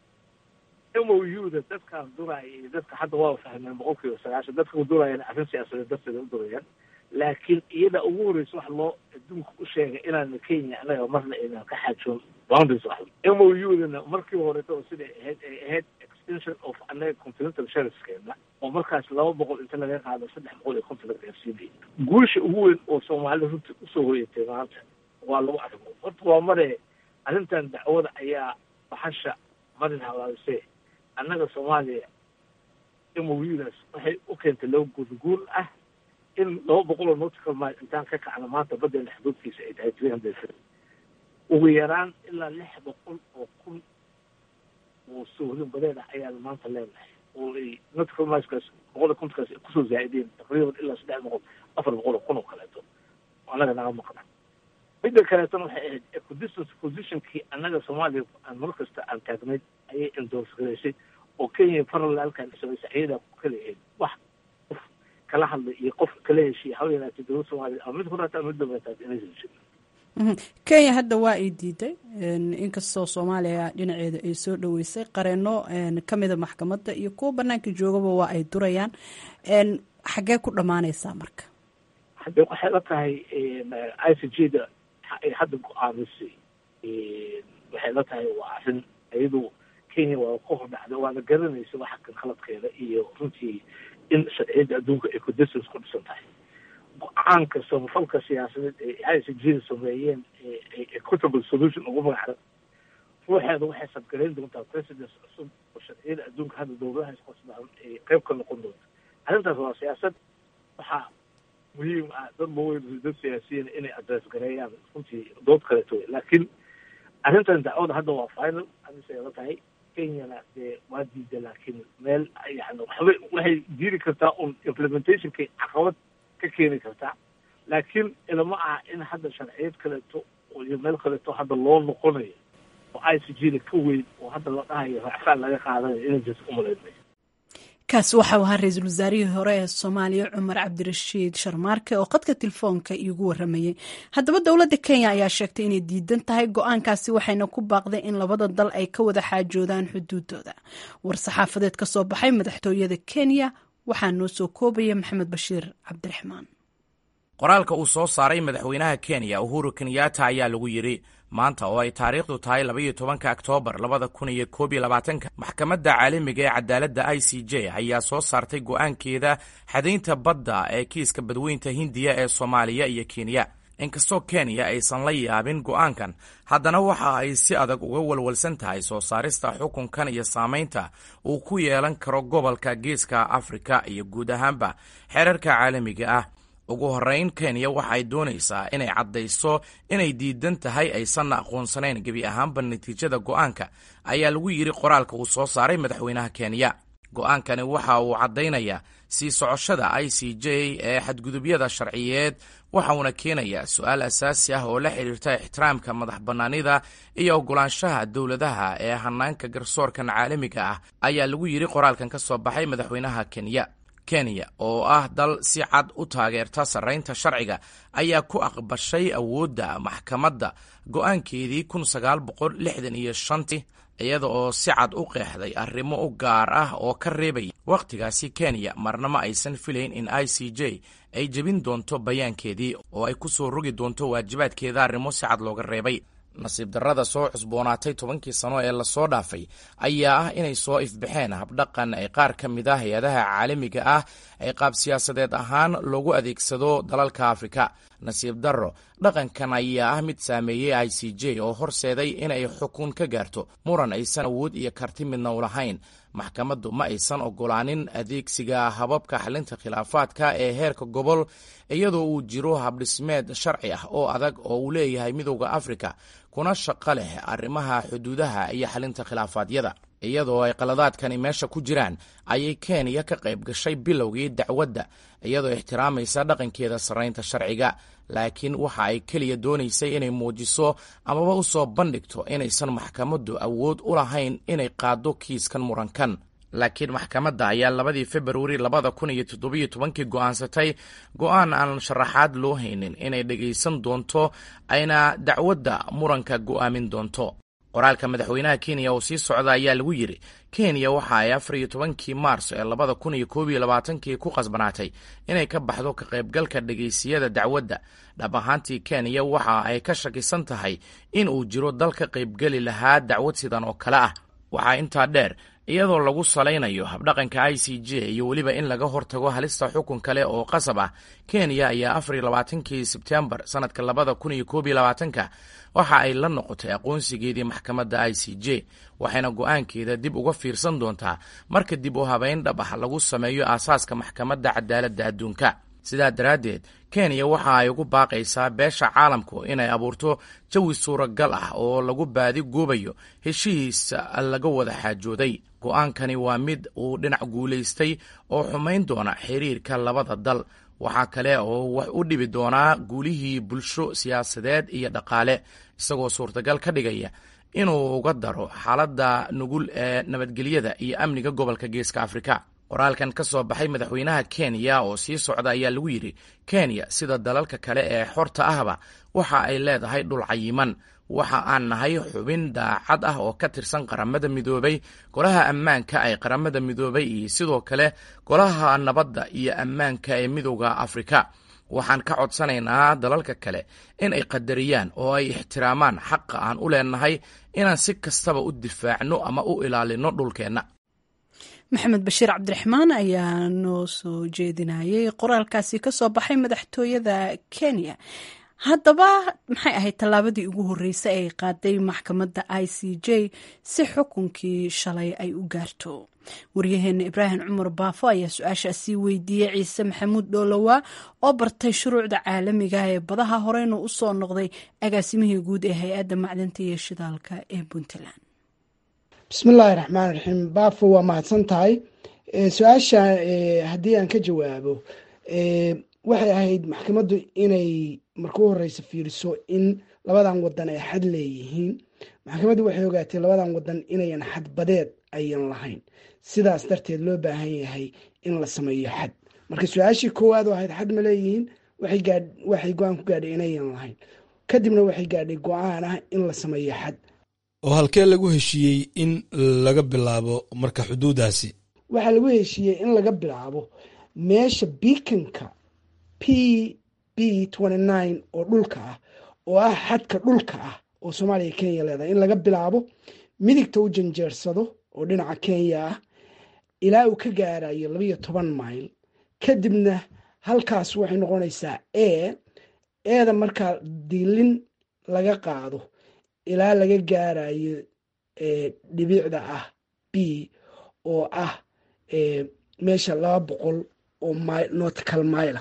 MOU-da dadkaas duraaya iyo dadka hadda waa fahmeen 90% dadka duraayana arrin siyaasadeed darteeda u durayaan laakiin iyada ugu horeysa wax loo adduunka u sheegay inaan Kenya anaga marna inaan ka xaajoon boundaries wax MOU-dana markii horeeto sida ahayd extension of anaga continental shelfskeena oo markaas 200 inta laga qaado 350 laga gaarsiiyay guusha ugu weyn oo Soomaaliya runtii u soo hoyatay maanta waa lagu arko horta waa mare arrintan dacwada ayaa baxasha marin hawlaasay anaga Soomaaliya MOU-daas waxay u keentay loo guul ah in 200 nautical mile intaan ka kacno maanta badda xuduudkiisa ay tahay 300 ugu yaraan ilaa 600 oo kun oo suuqin badeeda ayaa maanta leedahay oo ay nautical miles 100 ku soo zaadeen taqriiban ilaa 300 400 kun oo kaleeto anaga naga maqna midda kaleeto waxay ahayd equidistance position-kii anaga Soomaaliya aan markasta aan taagnay ayay endorse gareysay oo Kenya parallel-kan isaga ayada ku kaleeyay wax kala hadlay iyo qof kala heshiiya hal yaraatay dowladda soomaaliya ama mid horaata ama mid dambeetaas inaysan jirin. Kenya hadda waa ay diiday inkastoo Soomaaliya dhinaceeda ay soo dhaweysay qareeno kamida maxkamadda iyo kuwa banaanka joogaba waa ay durayaan. Xagee ku dhamaanaysaa marka? Hadda waxay la tahay ICJ-da ay hadda go'aamisay waxay la tahay waa arrin iyadu Kenya waa ku hordhacday waana garanaysa waxa kan khaladkeeda iyo runtii in sharciyada adduunka ay ku dhisan tahay. go-aanka samafalka siyaasadeed ee ICJ sameeyeen equitable solution ugu magacaabay ruuxeeda waxay sabgalayn doontaa president cusub oo sharciyada adduunka hadda dowladaha isqorsdaan ay qayb ka noqon doonto. arrintaas waa siyaasad waxaa muhiim ah dad waaweyn dad siyaasiyiin inay address gareeyaan runtii dood kaleeto laakiin arrintan dacwada hadda waa final amisay la tahay Kenyana waa diiday laakiin meel yani waxay diiri kartaa un implementationka caqabad ka keeni kartaa laakiin ilama ah in hadda sharciyad kaleeto iyo meel kaleeto hadda loo noqonayo oo ICJ ka weyn oo hadda la dhahayo racfaan laga qaadanayo inay jirto umaleynay. kaas waxa uu ahaa ra-iisul wasaarihii hore ee Soomaaliya Cumar Cabdirashiid Sharmaarke oo qadka telefoonka iigu waramayay. Haddaba dowladda Kenya ayaa sheegtay inay diidan tahay go'aankaasi waxayna ku baaqday in labada dal ay ka wada xaajoodaan xuduudooda. War-saxaafadeed ka soo baxay madaxtooyada Kenya waxaa noo soo koobaya Maxamed Bashiir Cabdiraxmaan. qoraalka uu soo saaray madaxweynaha Kenya Uhuru Kenyatta ayaa lagu yiri maanta oo ay taariikhdu tahay 12 Oktoobar 2021 maxkamadda caalamiga ee cadaaladda ICJ ayaa soo saartay go'aankeeda xadaynta badda ee kiiska badweynta Hindiya ee Soomaaliya iyo Kenya. inkastoo Kenya aysan la yaabin go'aankan haddana waxa ay si adag uga walwalsan tahay soo saarista xukunkan iyo saamaynta uu ku yeelan karo gobolka Geeska Afrika iyo guud ahaanba xeerarka caalamiga ah. ugu horeyn Kenya waxay doonaysaa inay caddayso inay diidan tahay aysan aqoonsanayn gebi ahaanba natiijada go'aanka ayaa lagu yiri qoraalka uu soo saaray madaxweynaha Kenya. go'aankani waxa uu caddaynayaa sii socoshada ICJ ee xadgudubyada sharciyeed waxa uuna keenayaa su'aal asaasi ah oo la xiriirta ixtiraamka madax bannaanida iyo ogolaanshaha dowladaha ee hanaanka garsoorkan caalamiga ah ayaa lagu yiri qoraalkan ka soo baxay madaxweynaha Kenya. Kenya oo ah dal si cad u taageerta sarreynta sharciga ayaa ku aqbashay awoodda maxkamadda go'aankeedii 1965 iyada oo si cad u qeexday arrimo u gaar ah oo ka reebay waqtigaasi Kenya marnaba aysan filayn in ICJ ay jebin doonto bayaankeedii oo ay ku soo rogi doonto waajibaadkeeda arrimo si cad looga reebay. nasiib darrada soo cusboonaatay 10 sano ee la soo dhaafay ayaa ah inay soo ifbaxeen habdhaqan ay qaar ka mid ah hay'adaha caalamiga ah ay qaab siyaasadeed ahaan loogu adeegsado dalalka Afrika. nasiib darro dhaqankan ayaa ah mid saameeyay ICJ oo horseeday inay xukun ka gaarto muran aysan awood iyo karti midna u lahayn. maxkamaddu ma aysan ogolaanin adeegsiga hababka xalinta khilaafaadka ee heerka gobol iyadoo uu jiro habdhismeed sharci ah oo adag oo uu leeyahay midowda Afrika kuna shaqo leh arrimaha xuduudaha iyo xalinta khilaafaadyada. iyadoo ay qaladaadkani meesha ku jiraan ayay Kenya ka qayb gashay bilowgii dacwadda iyadoo ixtiraamaysa dhaqankeeda sarreynta sharciga laakiin waxa ay kaliya doonaysay inay muujiso amaba u soo bandhigto inaysan maxkamaddu awood u lahayn inay qaado kiiskan murankan. laakiin maxkamadda ayaa 2 February 2017 go'aansatay go'aan aan sharaxaad loo haynin inay dhagaysan doonto ayna dacwadda muranka go'aamin doonto. qoraalka madaxweynaha Kenya oo sii socda ayaa lagu yiri Kenya waxa ay 14 Maarso ee 2021 ku qasbanaatay inay ka baxdo ka qaybgalka dhageysiyada dacwadda. dhab ahaantii Kenya waxa ay ka shakisan tahay in uu jiro dal ka qaybgali lahaa dacwad sidan oo kale ah. waxaa intaa dheer iyadoo lagu salaynayo habdhaqanka ICJ iyo weliba in laga hortago halista xukun kale oo qasab ah. Kenya ayaa 24 Sebtembar sanadka 2021 waxa ay la noqotay aqoonsigeedii maxkamadda ICJ waxayna go'aankeeda dib uga fiirsan doontaa marka dib u habeyn dhab ah lagu sameeyo aasaaska maxkamadda cadaaladda adduunka. sidaa daraaddeed Kenya waxa ay ugu baaqaysaa beesha caalamku inay abuurto jawi suuragal ah oo lagu baadi goobayo heshiis laga wada xaajooday. go'aankani waa mid uu dhinac guulaystay oo xumayn doona xiriirka labada dal. waxaa kale oo wax u dhibi doonaa guulihii bulsho siyaasadeed iyo dhaqaale isagoo suurtagal ka dhigaya inuu uga daro xaaladda nugul ee nabadgelyada iyo amniga gobolka Geeska Afrika. qoraalkan ka soo baxay madaxweynaha kenya oo sii socda ayaa lagu yidhi kenya sida dalalka kale ee xorta ahba waxa ay leedahay dhul cayiman. waxa aan nahay xubin daacad ah oo ka tirsan qaramada midoobay, golaha ammaanka ee qaramada midoobay iyo sidoo kale golaha nabadda iyo ammaanka ee midowda afrika. waxaan ka codsanaynaa dalalka kale in ay qadariyaan oo ay ixtiraamaan xaqa aan u leenahay inaan si kastaba u difaacno ama u ilaalino dhulkeenna. maxamed bashiir cabdiraxmaan ayaa noo soo jeedinayay qoraalkaasi ka soo baxay madaxtooyada kenya. haddaba maxay ahayd tallaabadii ugu horreysay ay qaaday maxkamadda ICJ si xukunkii shalay ay u gaarto? waryaheena ibraahim cumar baafo ayaa su-aashaasi weydiiyey ciise maxamuud dhoolowa oo bartay shuruucda caalamiga ee badaha horeyna u soo noqday agaasimihii guud ee hay-adda macdanta iyo shidaalka ee puntland. bismillaahi raxmaan raxiim. baafo waa mahadsan tahay. su-aasha haddii aan ka jawaabo, waxay ahayd maxkamaddu inay marka u horeysa fiiriso in labadan wadan ay xad leeyihiin. maxkamaddu waxay ogaatay labadan wadan inayan xad badeed ayan lahayn, sidaas darteed loo baahan yahay in la sameeyo xad. marka su-aashii koowaad oo ahayd xad ma leeyihiin, waxay go-aan ku gaadhay inayan lahayn. kadibna waxay gaadhay go-aan ah in la sameeyo xad. oo halkee lagu heshiiyey in laga bilaabo marka xuduudaasi? waxaa lagu heshiiyey in laga bilaabo meesha biikanka PB29 oo dhulka ah, oo ah xadka dhulka ah oo Soomaaliya Kenya leedahay, in laga bilaabo midigta u janjeersado oo dhinaca Kenya ah ilaa uu ka gaarayo 12 mayl. kadibna halkaas waxay noqonaysaa eeda markaa diilin laga qaado ilaa laga gaarayo dhibicda ah B oo ah meesha 200 oo nautical mile.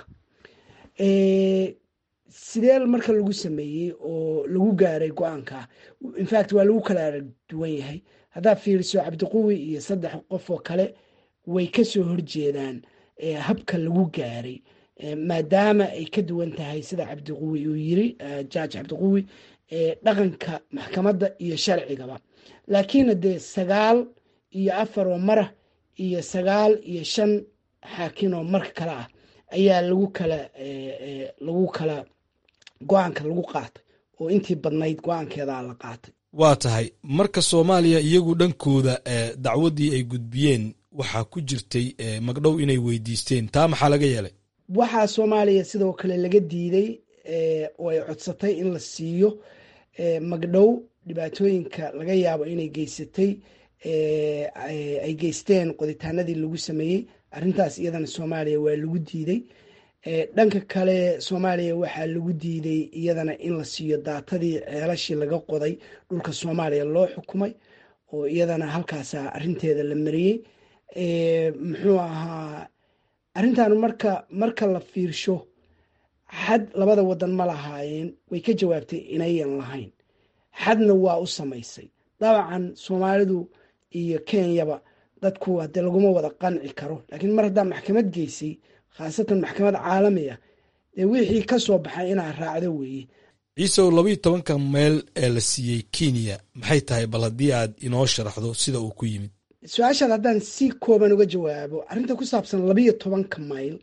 sidee marka lagu sameeyey oo lagu gaaray go-aanka? in fact waa lagu kala arag duwan yahay. haddaa fiiriso cabdiquwi iyo 3 qof oo kale way ka soo horjeedaan habka lagu gaaray, maadaama ay ka duwan tahay sida cabdiquwi uu yiri, judge cabdiquwi, dhaqanka maxkamadda iyo sharcigaba. laakiin hadee 9 iyo 4 oo mara iyo 9 iyo 5 xaakin oo marka kale ah ayaa lagu kala go-aanka lagu qaatay, oo intii badnayd go-aankeeda la qaatay. waa tahay marka Soomaaliya iyagu dhankooda dacwadii ay gudbiyeen waxaa ku jirtay magdhow inay weydiisteen, taa maxaa laga yeelay? waxaa Soomaaliya sidoo kale laga diiday oo ay codsatay in la siiyo magdhow dhibaatooyinka laga yaabo inay geysatay ay geysteen qoditaanadii lagu sameeyey. arrintaas iyadana Soomaaliya waa lagu diiday. dhanka kale Soomaaliya waxaa lagu diiday iyadana in la siiyo daatadii ceelashii laga qoday dhulka Soomaaliya loo xukumay, oo iyadana halkaasa arrinteeda la mariyey. muxuu ahaa arrintan marka la fiirsho xad labada wadan ma lahaayeen, way ka jawaabtay inayan lahayn. xadna waa u samaysay. dabcan Soomaalidu iyo Kenyaba dadku hadee laguma wada qanci karo, laakiin mar haddaa maxkamad geysay, khaasatan maxkamad caalami ah, dee wixii ka soo baxay inaad raacdo weeye. ciisow 12 meel ee la siiyey Kenya maxay tahay? bal haddii aad inoo sharaxdo sida uu ku yimid. su-aashaad haddaan si kooban uga jawaabo, arrinta ku saabsan 12 mayl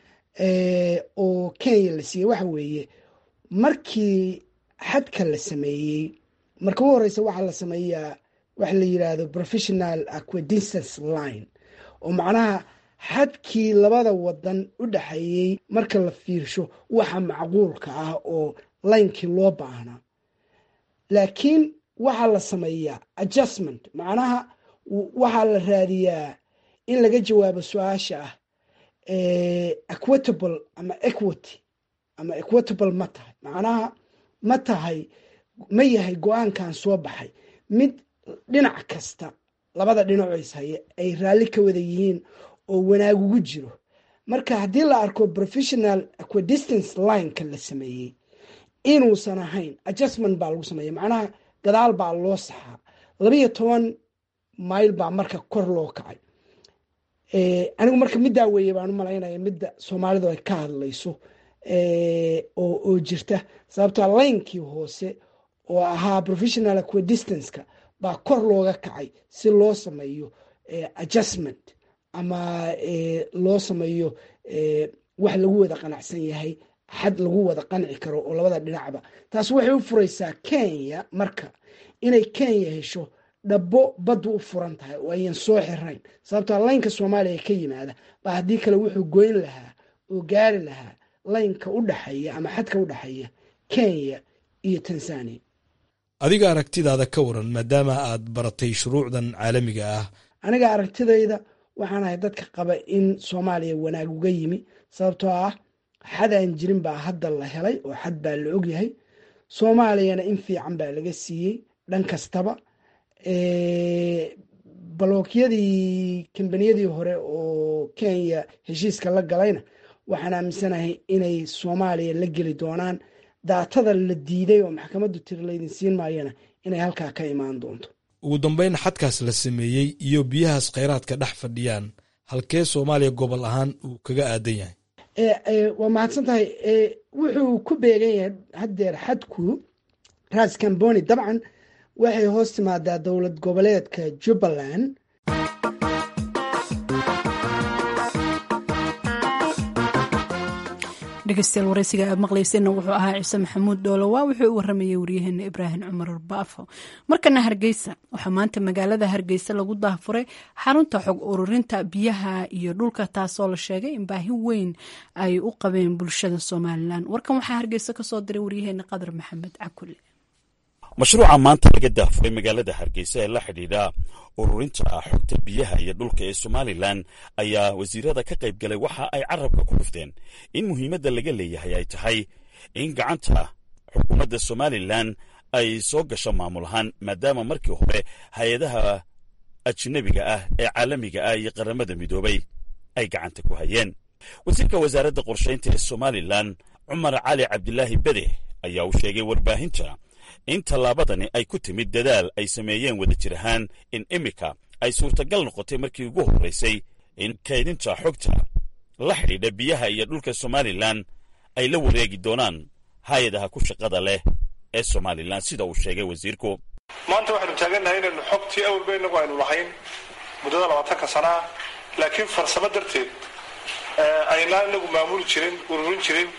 oo Kenya la siiyey waxa weeye, markii xadka la sameeyey, marka ugu horeysa waxaa la sameeyaa waxa la yiraahdo professional equidistance line, oo macnaha xadkii labada wadan u dhaxeeyey marka la fiirsho waxa macquulka ah oo laynkii loo baahnaa. laakiin waxaa la sameeyaa adjustment, macnaha waxaa la raadiyaa in laga jawaabo su-aasha ah equitable ama equity ama equitable ma tahay, macnaha ma yahay go-aankan soo baxay mid dhinac kasta labada dhinacoys haye ay raalli ka wada yihiin oo wanaag ugu jiro. marka haddii la arko professional equidistance lineka la sameeyey inuusan ahayn, adjustment baa lagu sameeya, macnaha gadaal baa loo saxaa. 12 mayl baa marka kor loo kacay. anigu marka middaa weeye baan u malaynaya midda Soomaalidu ay ka hadlayso oo jirta, sababtoo laynkii hoose oo ahaa professional equidistance-ka baa kor looga kacay si loo sameeyo adjustment ama loo sameeyo wax lagu wada qanacsan yahay, xad lagu wada qanci karo oo labada dhinacba. taas waxay u furaysaa Kenya marka inay Kenya hesho dhabo baddu u furan tahay oo ayan soo xirayn, sababtoo laynka Soomaaliya ka yimaada baa haddii kale wuxuu goyn lahaa oo gaari lahaa laynka u dhaxeeya ama xadka u dhaxeeya Kenya iyo Tanzania. adiga aragtidaada ka waran maadaama aad baratay shuruucdan caalamiga ah? aniga aragtidayda waxaan ahay dadka qaba in Soomaaliya wanaag uga yimi, sababtoo ah xad aan jirin baa hadda la helay oo xad baa la ogyahay. Soomaaliyana in fiican baa laga siiyey dhan kastaba. balookyadii kambaniyadii hore oo Kenya heshiiska la galayna waxaan aaminsanahay inay Soomaaliya la geli doonaan. daatada la diiday oo maxkamaddu tirlaydin siin maayana inay halkaa ka imaan doonto. ugu dambeyn xadkaas la sameeyey iyo biyahaas khayraadka dhex fadhiyaan halkee Soomaaliya gobol ahaan uu kaga aadan yahay? waa mahadsan tahay. wuxuu ku beegan yahay haddeer xadku Ras Kamboni dabcan waxay hoos timaadaa dowlad goboleedka Jubbaland. dhegeystayaal wareysiga aad maqlayseenna wuxuu ahaa ciise maxamuud dhoolowa wuxuu u waramayay waryaheena ibraahim cumar baafo. markana Hargeysa, waxaa maanta magaalada Hargeysa lagu daafuray xarunta xog ururinta biyaha iyo dhulka, taasoo la sheegay in baahi weyn ay u qabeen bulshada Somalilan. warkan waxaa Hargeysa kasoo diray waryaheena Qadar Maxamed Cakule. mashruuca maanta laga daafuray magaalada Hargeysa ee la xidhiidha ururinta xogta biyaha iyo dhulka ee Somalilan ayaa wasiirada ka qayb galay waxa ay carabka ku dhufteen in muhiimadda laga leeyahay ay tahay in gacanta xukuumadda Somalilan ay soo gasho maamul ahaan, maadaama markii hore hay-adaha ajnabiga ah ee caalamiga ah iyo qaramada midoobay ay gacanta ku hayeen. wasiirka wasaaradda qorshaynta ee Somalilan Cumar Cali Cabdilaahi Bade ayaa u sheegay warbaahinta in tallaabadani ay ku timid dadaal ay sameeyeen wadajir ahaan, in imika ay suurtagal noqotay markii ugu horraysay in kaydinta xogta la xidhiidha biyaha iyo dhulka Somalilan ay la wareegi doonaan hay-adaha ku shaqada leh ee Somalilan, sida uu sheegay wasiirku. maanta waxaynu taagannahay inaynu xogtii awalba innagu aynu lahayn muddada 20 sanaa, laakiin farsamo darteed aynaan inagu maamuli jirin, ururin jirin.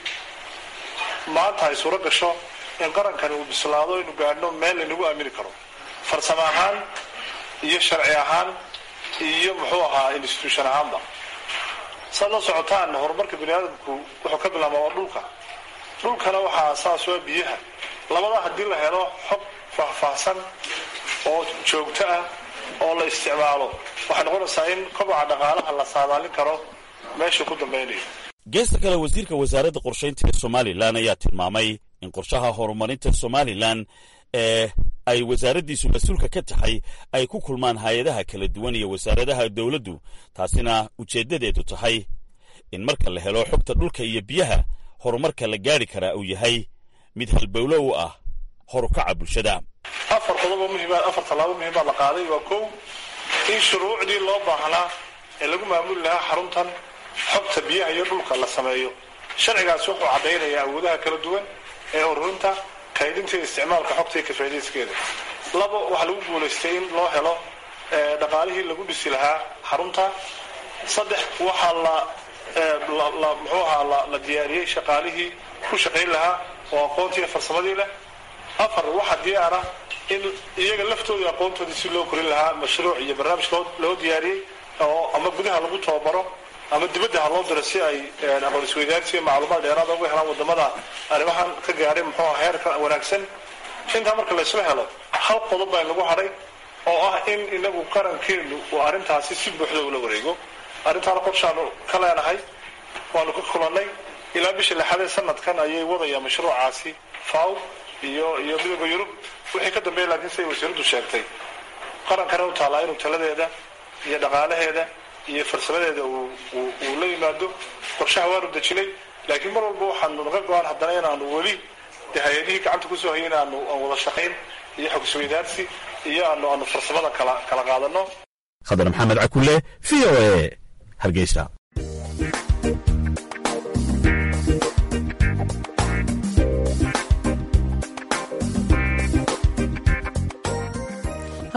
maanta ay suuro gasho in qarankani uu bislaado inuu gaadhno meel laynagu aamini karo, farsamo ahaan iyo sharci ahaan iyo muxuu ahaa institution ahaanba. saad la socotaan horumarka biniaadamku wuxuu ka bilaabaa dhulkana waxaa asaas waa biyaha. labadaa haddii la helo xog faahfaahsan oo joogto ah oo la isticmaalo, waxay noqonaysaa in koboca dhaqaalaha la saadaalin karo meesha ku dambaynayo. geesta kale, wasiirka wasaaradda qorshaynta ee Somalilan ayaa tilmaamay in qorshaha horumarinta Somalilan ee ay wasaaraddiisu mas-uulka ka tahay ay ku kulmaan hay-adaha kala duwan iyo wasaaradaha dowladdu, taasina ujeeddadeedu tahay in marka la helo xogta dhulka iyo biyaha horumarka la gaadhi karaa uu yahay mid halbowlo u ah horukaca bulshada. 4 qodob oo muhiim ah, 4 tallaabo muhiim ah la qaaday. waa kow, in shuruucdii loo baahnaa ee lagu maamuli lahaa xaruntan xogta biyaha iyo dhulka la sameeyo. sharcigaas wuxuu caddaynayaa awoodaha kala duwan ee ururinta, kaydinta iyo isticmaalka xogta iyo ka faa'iidayskeeda. 2, waxaa lagu guulaystay in loo helo dhaqaalihii lagu dhisi lahaa xarunta. 3, waxaa la diyaariyey shaqaalihii ku shaqayn lahaa oo aqoontii iyo farsamadii leh. 4, waxaa diyaara in iyaga laftooda aqoontoodii si loo korin lahaa mashruuc iyo barnaamij loo diyaariyey oo ama gudaha lagu tababaro ama dibadda ha loo diro si ay aqoon isweydaarsi iyo macluumaad dheeraad uga helaan wadamada arrimahan ka gaadhay muxuu heerka wanaagsan. intaa marka la isla helo, hal qodob baa lagu hadhay oo ah in inagu qarankeenu uu arrintaasi si buuxda ula wareego. arrintaana qorshaanu ka leenahay, waanu ka kulannay. ilaa bisha 6 ee sanadkan ayay wadayaan mashruucaasi FAO iyo midowga Yurub. wixii ka dambeeyay laakiin say wasiiradu sheegtay, qarankana u taalaa inuu taladeeda iyo dhaqaalaheeda iyo farsamadeeda uu la yimaado. qorshaha waanu dejinay, laakiin mar walba waxaanu naga go-aan haddana inaanu weli hay-adihii gacanta kusoo hayay inaanu wada shaqayn iyo xog isweydaarsi iyo aanu farsamada kala qaadano. Khadar Maxamed Cakule, VOA, Hargeysa.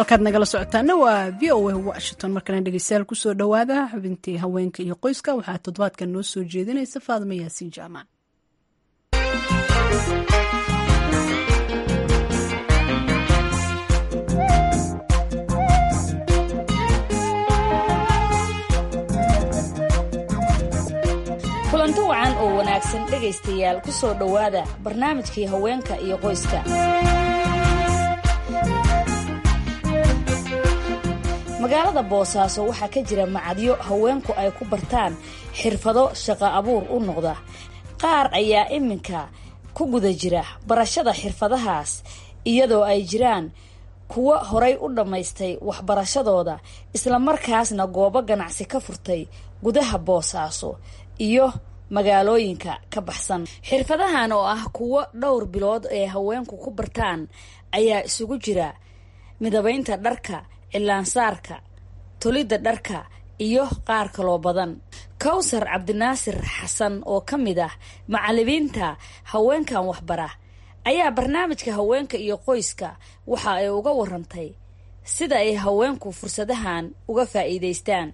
halkaad nagala socotaana waa v o a washington. markana dhegeystayaal kusoo dhawaada xubintii haweenka iyo qoyska. waxaa toddobaadkan noo soo jeedinaysa faadimo yaasiin jaamac. kulanto wacan oo wanaagsan dhegaystayaal kusoo dhowaada barnaamijkii haweenka iyo qoyska. magaalada boosaaso waxaa ka jira macadyo haweenku ay ku bartaan xirfado shaqo abuur u noqda. qaar ayaa iminka ku guda jira barashada xirfadahaas iyadoo ay jiraan kuwa horay u dhammaystay waxbarashadooda islamarkaasna goobo ganacsi ka furtay gudaha boosaaso iyo magaalooyinka ka baxsan. xirfadahan oo ah kuwo dhowr bilood ee haweenku ku bartaan ayaa isugu jira midabaynta dharka, cilaansaarka, tolidda dharka iyo qaar kaloo badan. Kawsar Cabdinaasir Xasan oo ka mid ah macallimiinta haweenkan waxbara ayaa barnaamijka haweenka iyo qoyska waxa ay uga warantay sida ay haweenku fursadahan uga faa'iidaystaan.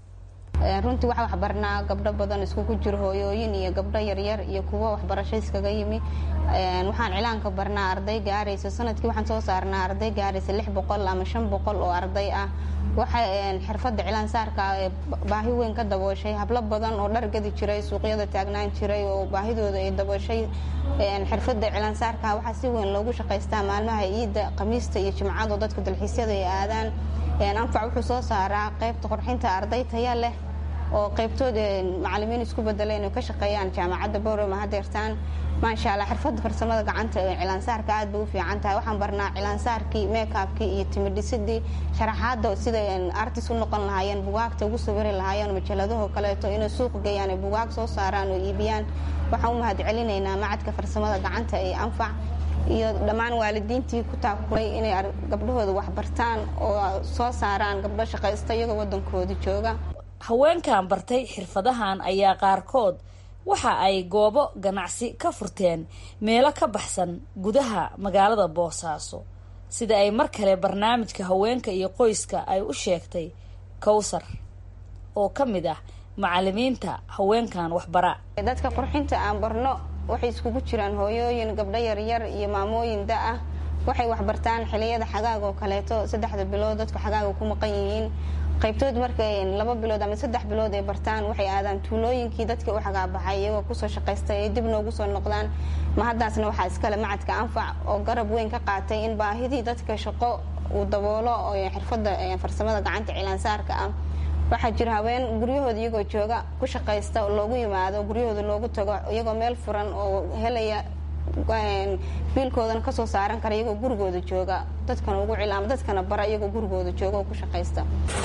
runtii waxaa waxbarnaa gabdho badan iskugu jiro hooyooyin iyo gabdho yaryar iyo kuwo waxbarasho iskaga yimi. waxaan cilaanka barnaa arday gaaraysa sanadkii waxaan soo saarnaa arday gaaraysa 600 ama 500 oo arday ah. waxay xirfadda cilaansaarka baahi weyn ka dabooshay hablo badan oo dhar gadi jiray suuqyada taagnaan jiray oo baahidooda ay dabooshay. xirfadda cilaansaarka waxaa si weyn loogu shaqaystaa maalmaha ciida, khamiista iyo jimcada dadka dalxiisyada ay aadaan. anfac wuxuu soo saaraa qaybta qurxinta arday taya leh oo qaybtood macallimiin isku bedeleen oo ka shaqeeyaan jaamacadda Boorama hadeertaan. maasha Allah xirfadda farsamada gacanta ee cilaansaarka aad bay u fiican tahay. waxaan barnaa cilaansaarkii, make-upkii iyo timidhisidii, sharaxaadda sida artist u noqon lahaayeen, bugaagta ugu sawiri lahaayeen, majaladaha kaleeto inay suuq geeyaan, bugaag soo saaraan oo iibiyaan. waxaan u mahadcelinaynaa macadka farsamada gacanta ee anfac iyo dhammaan waalidiintii ku taakulay inay gabdhahooda wax bartaan oo soo saaraan gabdho shaqaysta iyagoo waddankooda jooga. haweenkan bartay xirfadahan ayaa qaarkood waxa ay goobo ganacsi ka furteen meelo ka baxsan gudaha magaalada Boosaaso, sida ay mar kale barnaamijka haweenka iyo qoyska ay u sheegtay Kawsar oo ka mid ah macallimiinta haweenkan waxbara. dadka qurxinta aan barno waxay iskugu jiraan hooyooyin, gabdho yaryar iyo maamooyin da ah. waxay wax bartaan xilliyada xagaaga oo kaleeto 3 bilood dadku xagaaga ku maqan yihiin. qaybtood markay 2 bilood ama 3 bilood ay bartaan waxay aadaan tuulooyinkii dadka u xagaa baxay iyagoo ku soo shaqaystay ay dib noogu soo noqdaan. ma haddaasna waxaa iskale macadka anfac oo garab weyn ka qaatay in baahidii dadka shaqo uu daboolo oo xirfadda farsamada gacanta cilaansaarka ah. waxaa jira haween guryahooda iyagoo jooga ku shaqaysta oo loogu yimaado guryahooda loogu tago iyagoo meel furan oo helaya biilkoodana ka soo saaran kara iyagoo gurigooda jooga. dadkana ugu cilaama dadkana bara iyagoo gurigooda jooga oo ku shaqaysta.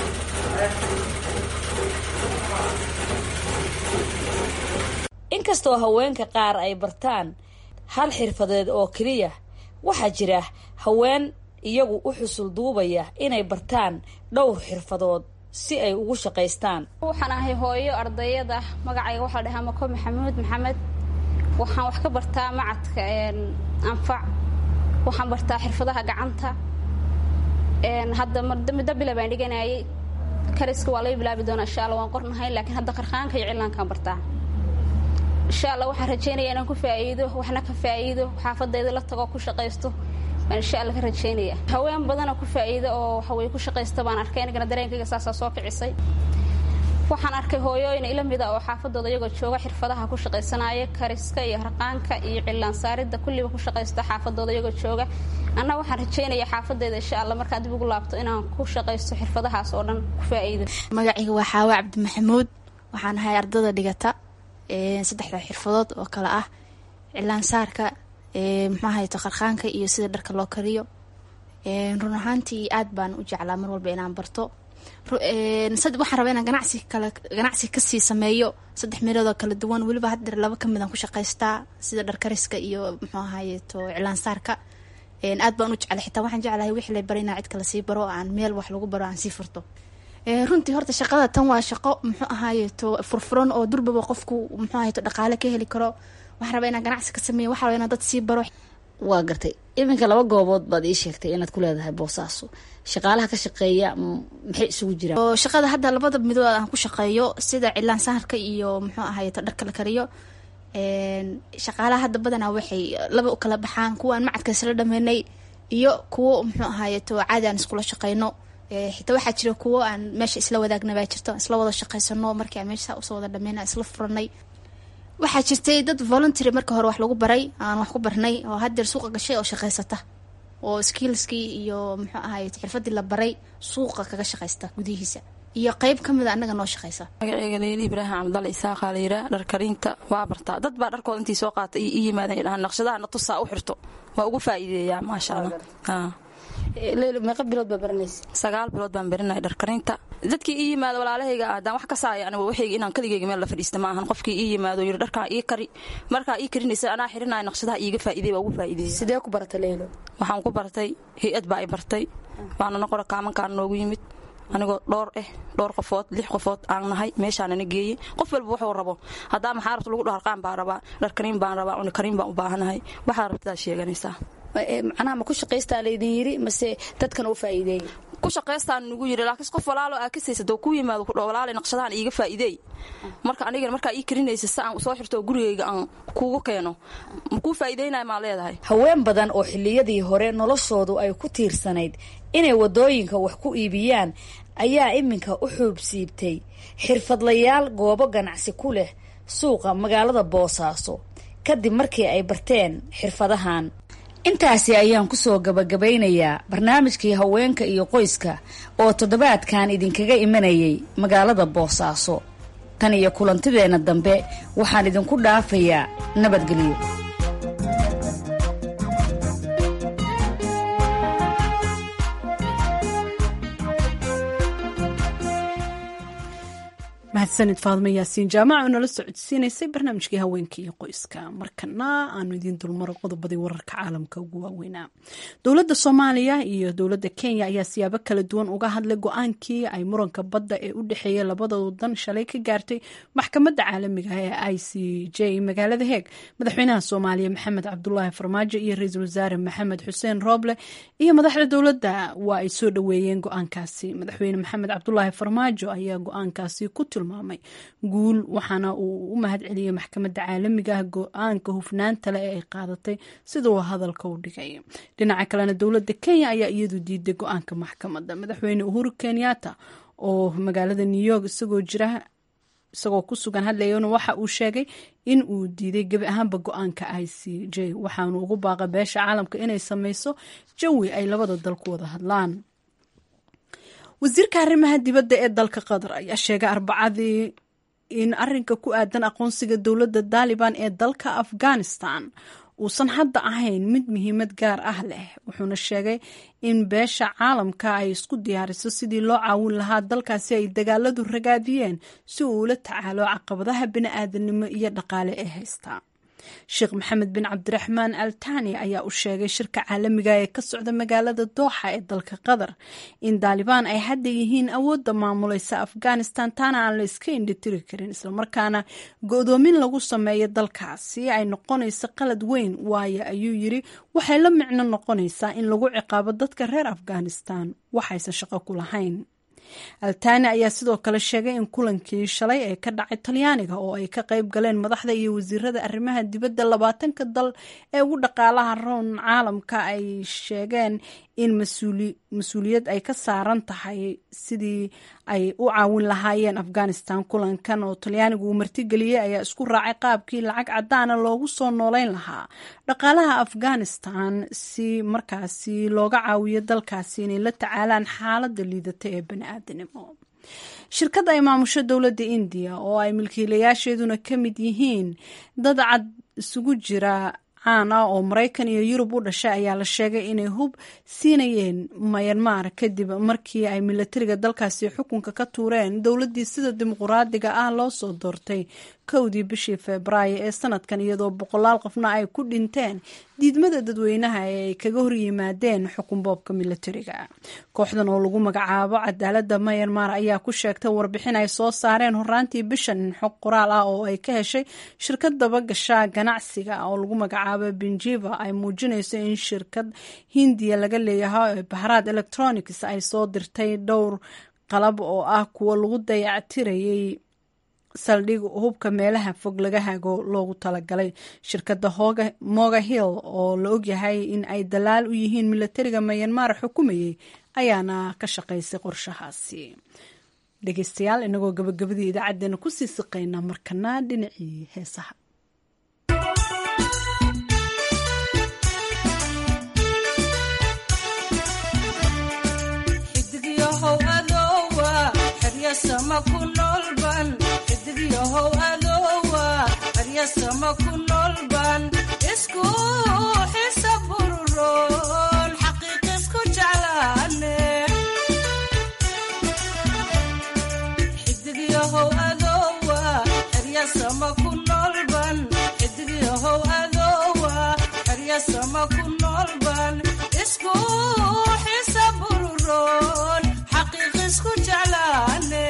inkastoo haweenka qaar ay bartaan hal xirfadeed oo keliya, waxaa jira haween iyagu u xusul duubaya inay bartaan dhowr xirfadood si ay ugu shaqaystaan. waxaan ahay hooyo ardayada magacayga waxaa la dhahaa Mako Maxamuud Maxamed. waxaan wax ka bartaa macadka anfac. waxaan bartaa xirfadaha gacanta. hadda muddo bila baan dhiganayay. kariska waa la bilaabi doonaa insha Allah waan qornahay, laakiin hadda qarqaanka iyo cilaankaan bartaa. insha Allah waxaan rajeynayaa inaan ku faa'iido, waxna ka faa'iido, xaafadayda la tago ku shaqaysto. insha Allah ka rajeynaya haween badan oo ku faa'iido oo waxa way ku shaqaysta baan arkay inagana dareenkayga saasa soo kicisay. waxaan arkay hooyooyin ila mid ah oo xaafadooda iyagoo jooga xirfadaha ku shaqaysanaya, kariska iyo harqaanka iyo cilaan saaridda kulliba ku shaqaysta xaafadooda iyagoo jooga. anna waxaan rajeynayaa xaafadayda insha Allah marka dib ugu laabto inaan ku shaqaysto xirfadahaas oo dhan ku faa'iido. magacayga waa Xaawa Cabdi Maxamuud. waxaan ahay ardayda dhigata 3 xirfadood oo kala ah cilaan saarka, maxaa harqaanka iyo sida dharka loo kariyo. run ahaantii aad baan u jeclaa mar walba inaan barto. waxaan rabaa inaan ganacsi kasii sameeyo 3 meelood oo kala duwan. weliba hadda 2 ka mid aan ku shaqaystaa sida dhar kariska iyo muxuu ahaye cilaan saarka. aad baan u jeclay, xitaa waxaan jeclahay wixii la baray inaan cid kale sii baro, aan meel wax lagu baro aan sii furto. runtii horta shaqada tan waa shaqo muxuu ahaye furfuran oo durbaba qofku muxuu ahaye dhaqaale ka heli karo. waxaan rabaa inaan ganacsi ka sameeyo, waxaan rabaa inaan dad sii baro. waa gartay iminka 2 goobood baad ii sheegtay inaad ku leedahay Boosaaso shaqaalaha ka shaqeeya maxay isugu jiraan oo shaqada hadda labada midood aan ku shaqeeyo sida cilaan saarka iyo muxuu ahaay dharka la kariyo shaqaalaha hadda badanaa waxay laba u kala baxaan kuwaan macadka isla dhameynay iyo kuwa muxuu ahaay caadi aan iskula shaqeyno xitaa waxaa jira kuwa aan meesha isla wadaagna baa jirto isla wada shaqeysano markii aan meesha u soo wada dhameynay isla furanay waxaa jirtay dad voluntary marka hore wax lagu baray aan wax ku barnay oo hadda suuqa gashay oo shaqeysata oo skillskii iyo muxuu ahaay xirfadii la baray suuqa kaga shaqeysta gudihiisa iyo qayb kamid ah anaga noo shaqeysa magacayga Leeli Ibrahim Abdalla Isaaq Khaliira dhar karinta waa bartaa dad baa dharkooda intii soo qaatay iyo yimaadeen dhahan naqshadaha na tusaa u xirto waa ugu faa'iideeyaa ma sha Allah Leeli ma qabilood ba baranaysa 9 bilood baan baranay dhar karinta dadkii ii yimaado walaalahayga aadaan wax ka saaya aniga waxayga inaan kaligeyga meel la fadhiisto ma ahan qofkii ii yimaado yiri dharka ii kari marka ii karinaysa ana xirinay naqshadaha iiga faa'iideey waa ugu faa'iideeyay sidee ku baratay Leelo waxaan ku bartay hay'ad baa ay bartay waana noqon kaamankaan noogu yimid anigoo dhowr qofood 6 qofood aan nahay meeshaan ana geeyay qof walba wuxuu rabo hadaa maxaa rabto lagu dhaarqaan baa rabaa dhar karin baan rabaa una karin baan u baahanahay waxa rabtaa sheeganaysaa macnaha ma ku shaqeystaa leedin yiri mase dadkan u faa'iideeyay ku shaqeystaan nagu yiri laakiin qof walaalo ka saysadoo ku yimaado ku dhawlaale naqshadahan iiga faa'iideey marka aniga marka ii karinaysa saan soo xirto gurigeyga aan kuugu keeno ma ku faa'iideynaa ma leedahay haween badan oo xilliyadii hore noloshoodu ay ku tiirsanayd inay wadooyinka wax ku iibiyaan ayaa iminka u xuubsiibtay xirfadlayaal goobo ganacsi ku leh suuqa magaalada Boosaaso kadib markii ay barteen xirfadahan intaasi ayaan ku soo gabagabeynayaa barnaamijkii haweenka iyo qoyska oo toddobaadkan idinkaga imanayay magaalada Boosaaso tan iyo kulantideena dambe waxaan idinku dhaafayaa nabadgelyo mahadsanid Faadmo Yaasiin jaamac oo nala socodsiinaysay barnaamijkii haweenka iyo qoyska markana aanu idin dulmaro qodobadii wararka caalamka ugu waaweynaa dowladda Soomaaliya iyo dowladda Kenya ayaa siyaabo kala duwan uga hadlay go'aankii ay muranka badda ee u dhaxeeyay labada wadan shalay ka gaartay maxkamadda caalamiga ee ICJ magaalada Hague madaxweynaha Soomaaliya Maxamed Cabdullaahi Farmaajo iyo ra'iisul wasaare Maxamed Xuseen Roble iyo madaxda dowladda waa ay soo dhaweeyeen go'aankaasi madaxweyne Maxamed Cabdullaahi Farmaajo ayaa go'aankaasi ku guul waxaana uu u mahad celiyay maxkamadda caalamiga ah go'aanka hufnaanta leh ee ay qaadatay sida uu hadalka u dhigay dhinaca kalena dowladda Kenya ayaa iyadu diiday go'aanka maxkamadda madaxweyne Uhuru Kenyatta oo magaalada New York isagoo ku sugan hadlayana waxa uu sheegay in uu diiday gebi ahaanba go'aanka ICJ waxaanu ugu baaqay beesha caalamka inay sameyso jawi ay labada dal ku wada hadlaan wasiirka arrimaha dibadda ee dalka Qatar ayaa sheegay Arbacadii in arrinka ku aadan aqoonsiga dowladda Taliban ee dalka Afghanistan uusan hadda ahayn mid muhiimad gaar ah leh wuxuuna sheegay in beesha caalamka ay isku diyaariso sidii loo caawin lahaa dalkaasi ay dagaaladu ragaadiyeen si uu ula tacaalo caqabadaha bini'aadanimo iyo dhaqaale ee haysta Sheekh Maxamed bin Cabdiraxmaan Al Thani ayaa u sheegay shirka caalamiga ee ka socda magaalada Dooxa ee dalka Qatar in Taliban ay hadda yihiin awoodda maamulaysa Afghanistan taana aan la iska indhitiri karin isla markaana go'doomin lagu sameeyo dalkaasi ay noqonayso qalad weyn waayo ayuu yiri waxay la micno noqonaysaa in lagu ciqaabo dadka reer Afghanistan waxaysan shaqo ku lahayn Altani ayaa sidoo kale sheegay in kulankii shalay ee ka dhacay Talyaaniga oo ay ka qayb galeen madaxda iyo wasiirada arrimaha dibadda 20ka dal ee ugu dhaqaalaha roon caalamka ay sheegeen in mas'uuliyad ay ka saaran tahay sidii ay u caawin lahaayeen Afghanistan kulankan oo Talyaanigu uu martigeliyay ayaa isku raacay qaabkii lacag cadaana loogu soo nooleyn lahaa dhaqaalaha Afghanistan si markaasi looga caawiyo dalkaasi inay la tacaalaan xaaladda liidata ee bani'aadanimo shirkadda ay maamusho dowladda India oo ay milkiilayaasheeduna ka mid yihiin dad cad isugu jira caan ah oo Mareykan iyo Yurub u dhashay ayaa la sheegay inay hub siinayeen Myanmar kadib markii ay militariga dalkaasi xukunka ka tuureen dowladdii sida dimuqraadiga ah loo soo doortay kowdii bishii febraayo ee sanadkan iyadoo boqolaal qofna ay ku dhinteen diidmada dadweynaha ee ay kaga horyimaadeen xukun boobka milatariga. kooxdan oo lagu magacaabo cadaaladda Myanmar ayaa ku sheegtay warbixin ay soo saareen horaantii bishan in xog qoraal ah oo ay ka heshay shirkad dabagasha ganacsiga oo lagu magacaabo Benjiva ay muujinayso in shirkad Hindiya laga leeyahay Bharat Electronics ay soo dirtay dhowr qalab oo ah kuwa lagu dayactirayay saldhig hubka meelaha fog laga hago loogu talagalay. shirkadda Moga Hill oo la ogyahay in ay dalaal u yihiin milatariga Myanmar xukumayay ayaana ka shaqaysay qorshahaasi. dhegeystayaal inagoo gabagabadii idaacadeena kusii siqayna markana dhinacii heesaha. sama ku noolban xidigyahow adowa qaryasama ku noolban isku xisa bururoon xaqiiq isku jeclaane xidigyahow adowa qaryasama ku noolban xidigyahow adowa qaryasama ku noolban isku xisa bururoon xaqiiq isku jeclaane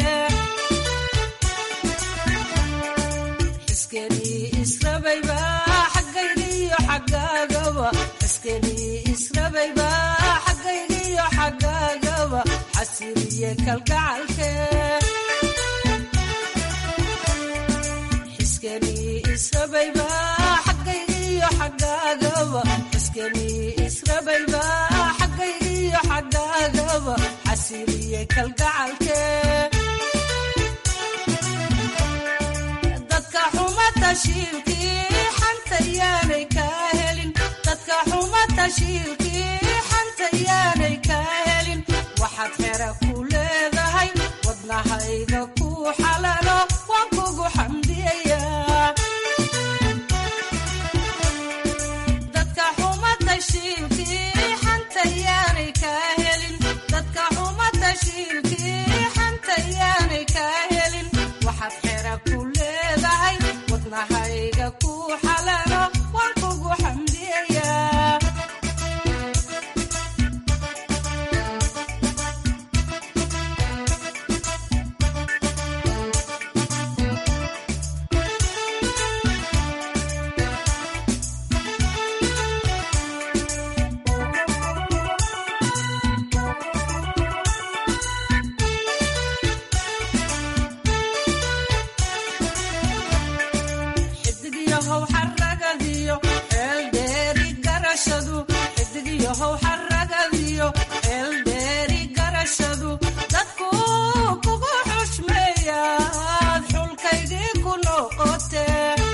xiskenii israbayba xaggaygiyo xaggaagaba xiskenii israbayba xaggaygiyo xaggaagaba xasiliye kalgacalke xiskenii israbayba xaggaygiyo xaggaagaba xiskenii israbayba xaggaygiyo xaggaagaba xasiliye kalgacalke dadka xuma tashiilkii xanta yaanay kaa helin dadka xuma tashiilkii xanta yaanay kaa helin waxaad xera ku leedahay wadnahayga ku xalalo waan kugu xamdiyayaa dadka xuma tashiilkii xanta yaanay kaa helin dadka xuma tashiilkii xanta yaanay kaa helin waxaad xera ku leedahay wadnahayga ku xalalo waan kugu xamdiyayaa xidigyahow xaragadiyo xeeldheeri garashadu xidigyahow xaragadiyo xeeldheeri garashadu dadku kugu xushmeeyaad xulkaygii ku noqote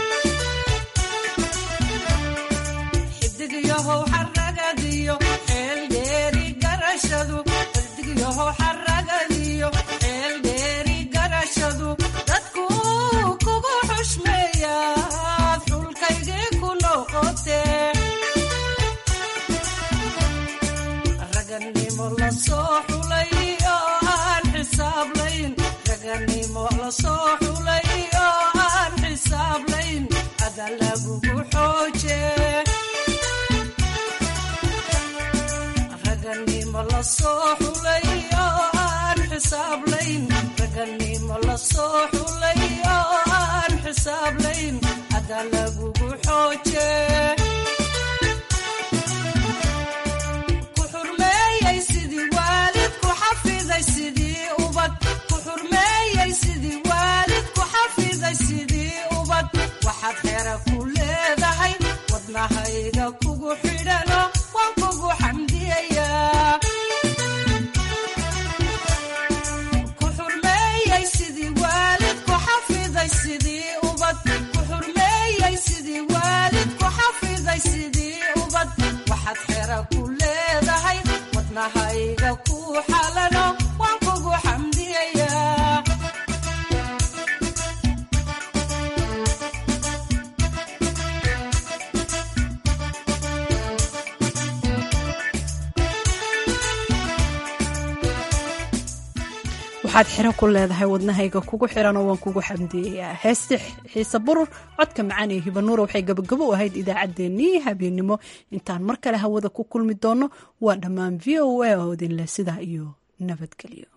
xidigyahow xaragadiyo xeeldheeri garashadu xidigyahow xaragadiyo xeeldheeri garashadu dadku kugu xushmeeyaad xulkaygii ku noqote raganimo la soo xulay oo aan xisaablayn raganimo la soo xulay oo aan xisaablayn ada lagugu xooje raganimo la soo xulay oo aan xisaablayn raganimo la soo xulay oo aan xisaablayn ada lagugu xooje ku xurmeeyey sidii waalid ku xafiday sidii ubad ku xurmeeyey sidii waalid ku xafiday sidii ubad waxaad xera ku leedahay wadnahayga kugu xidhano waan kugu xamdiyayaa ku xurmeeyey sidii waalid ku xafiday sidii ubad ku xurmeeyey sidii waalid ku xafiday sidii ubad waxaad xera ku leedahay wadnahayga ku xalano waan kugu xamdiyayaa waxaad xiro ku leedahay wadnahayga kugu xiran oo waan kugu xamdiyayaa. heesti xiise burur codka macaan ee hibanuura waxay gabagabo u ahayd idaacaddeenii habeennimo. intaan mar kale hawada ku kulmi doono waa dhammaan VOA oo idinleh sidaa iyo nabadgelyo.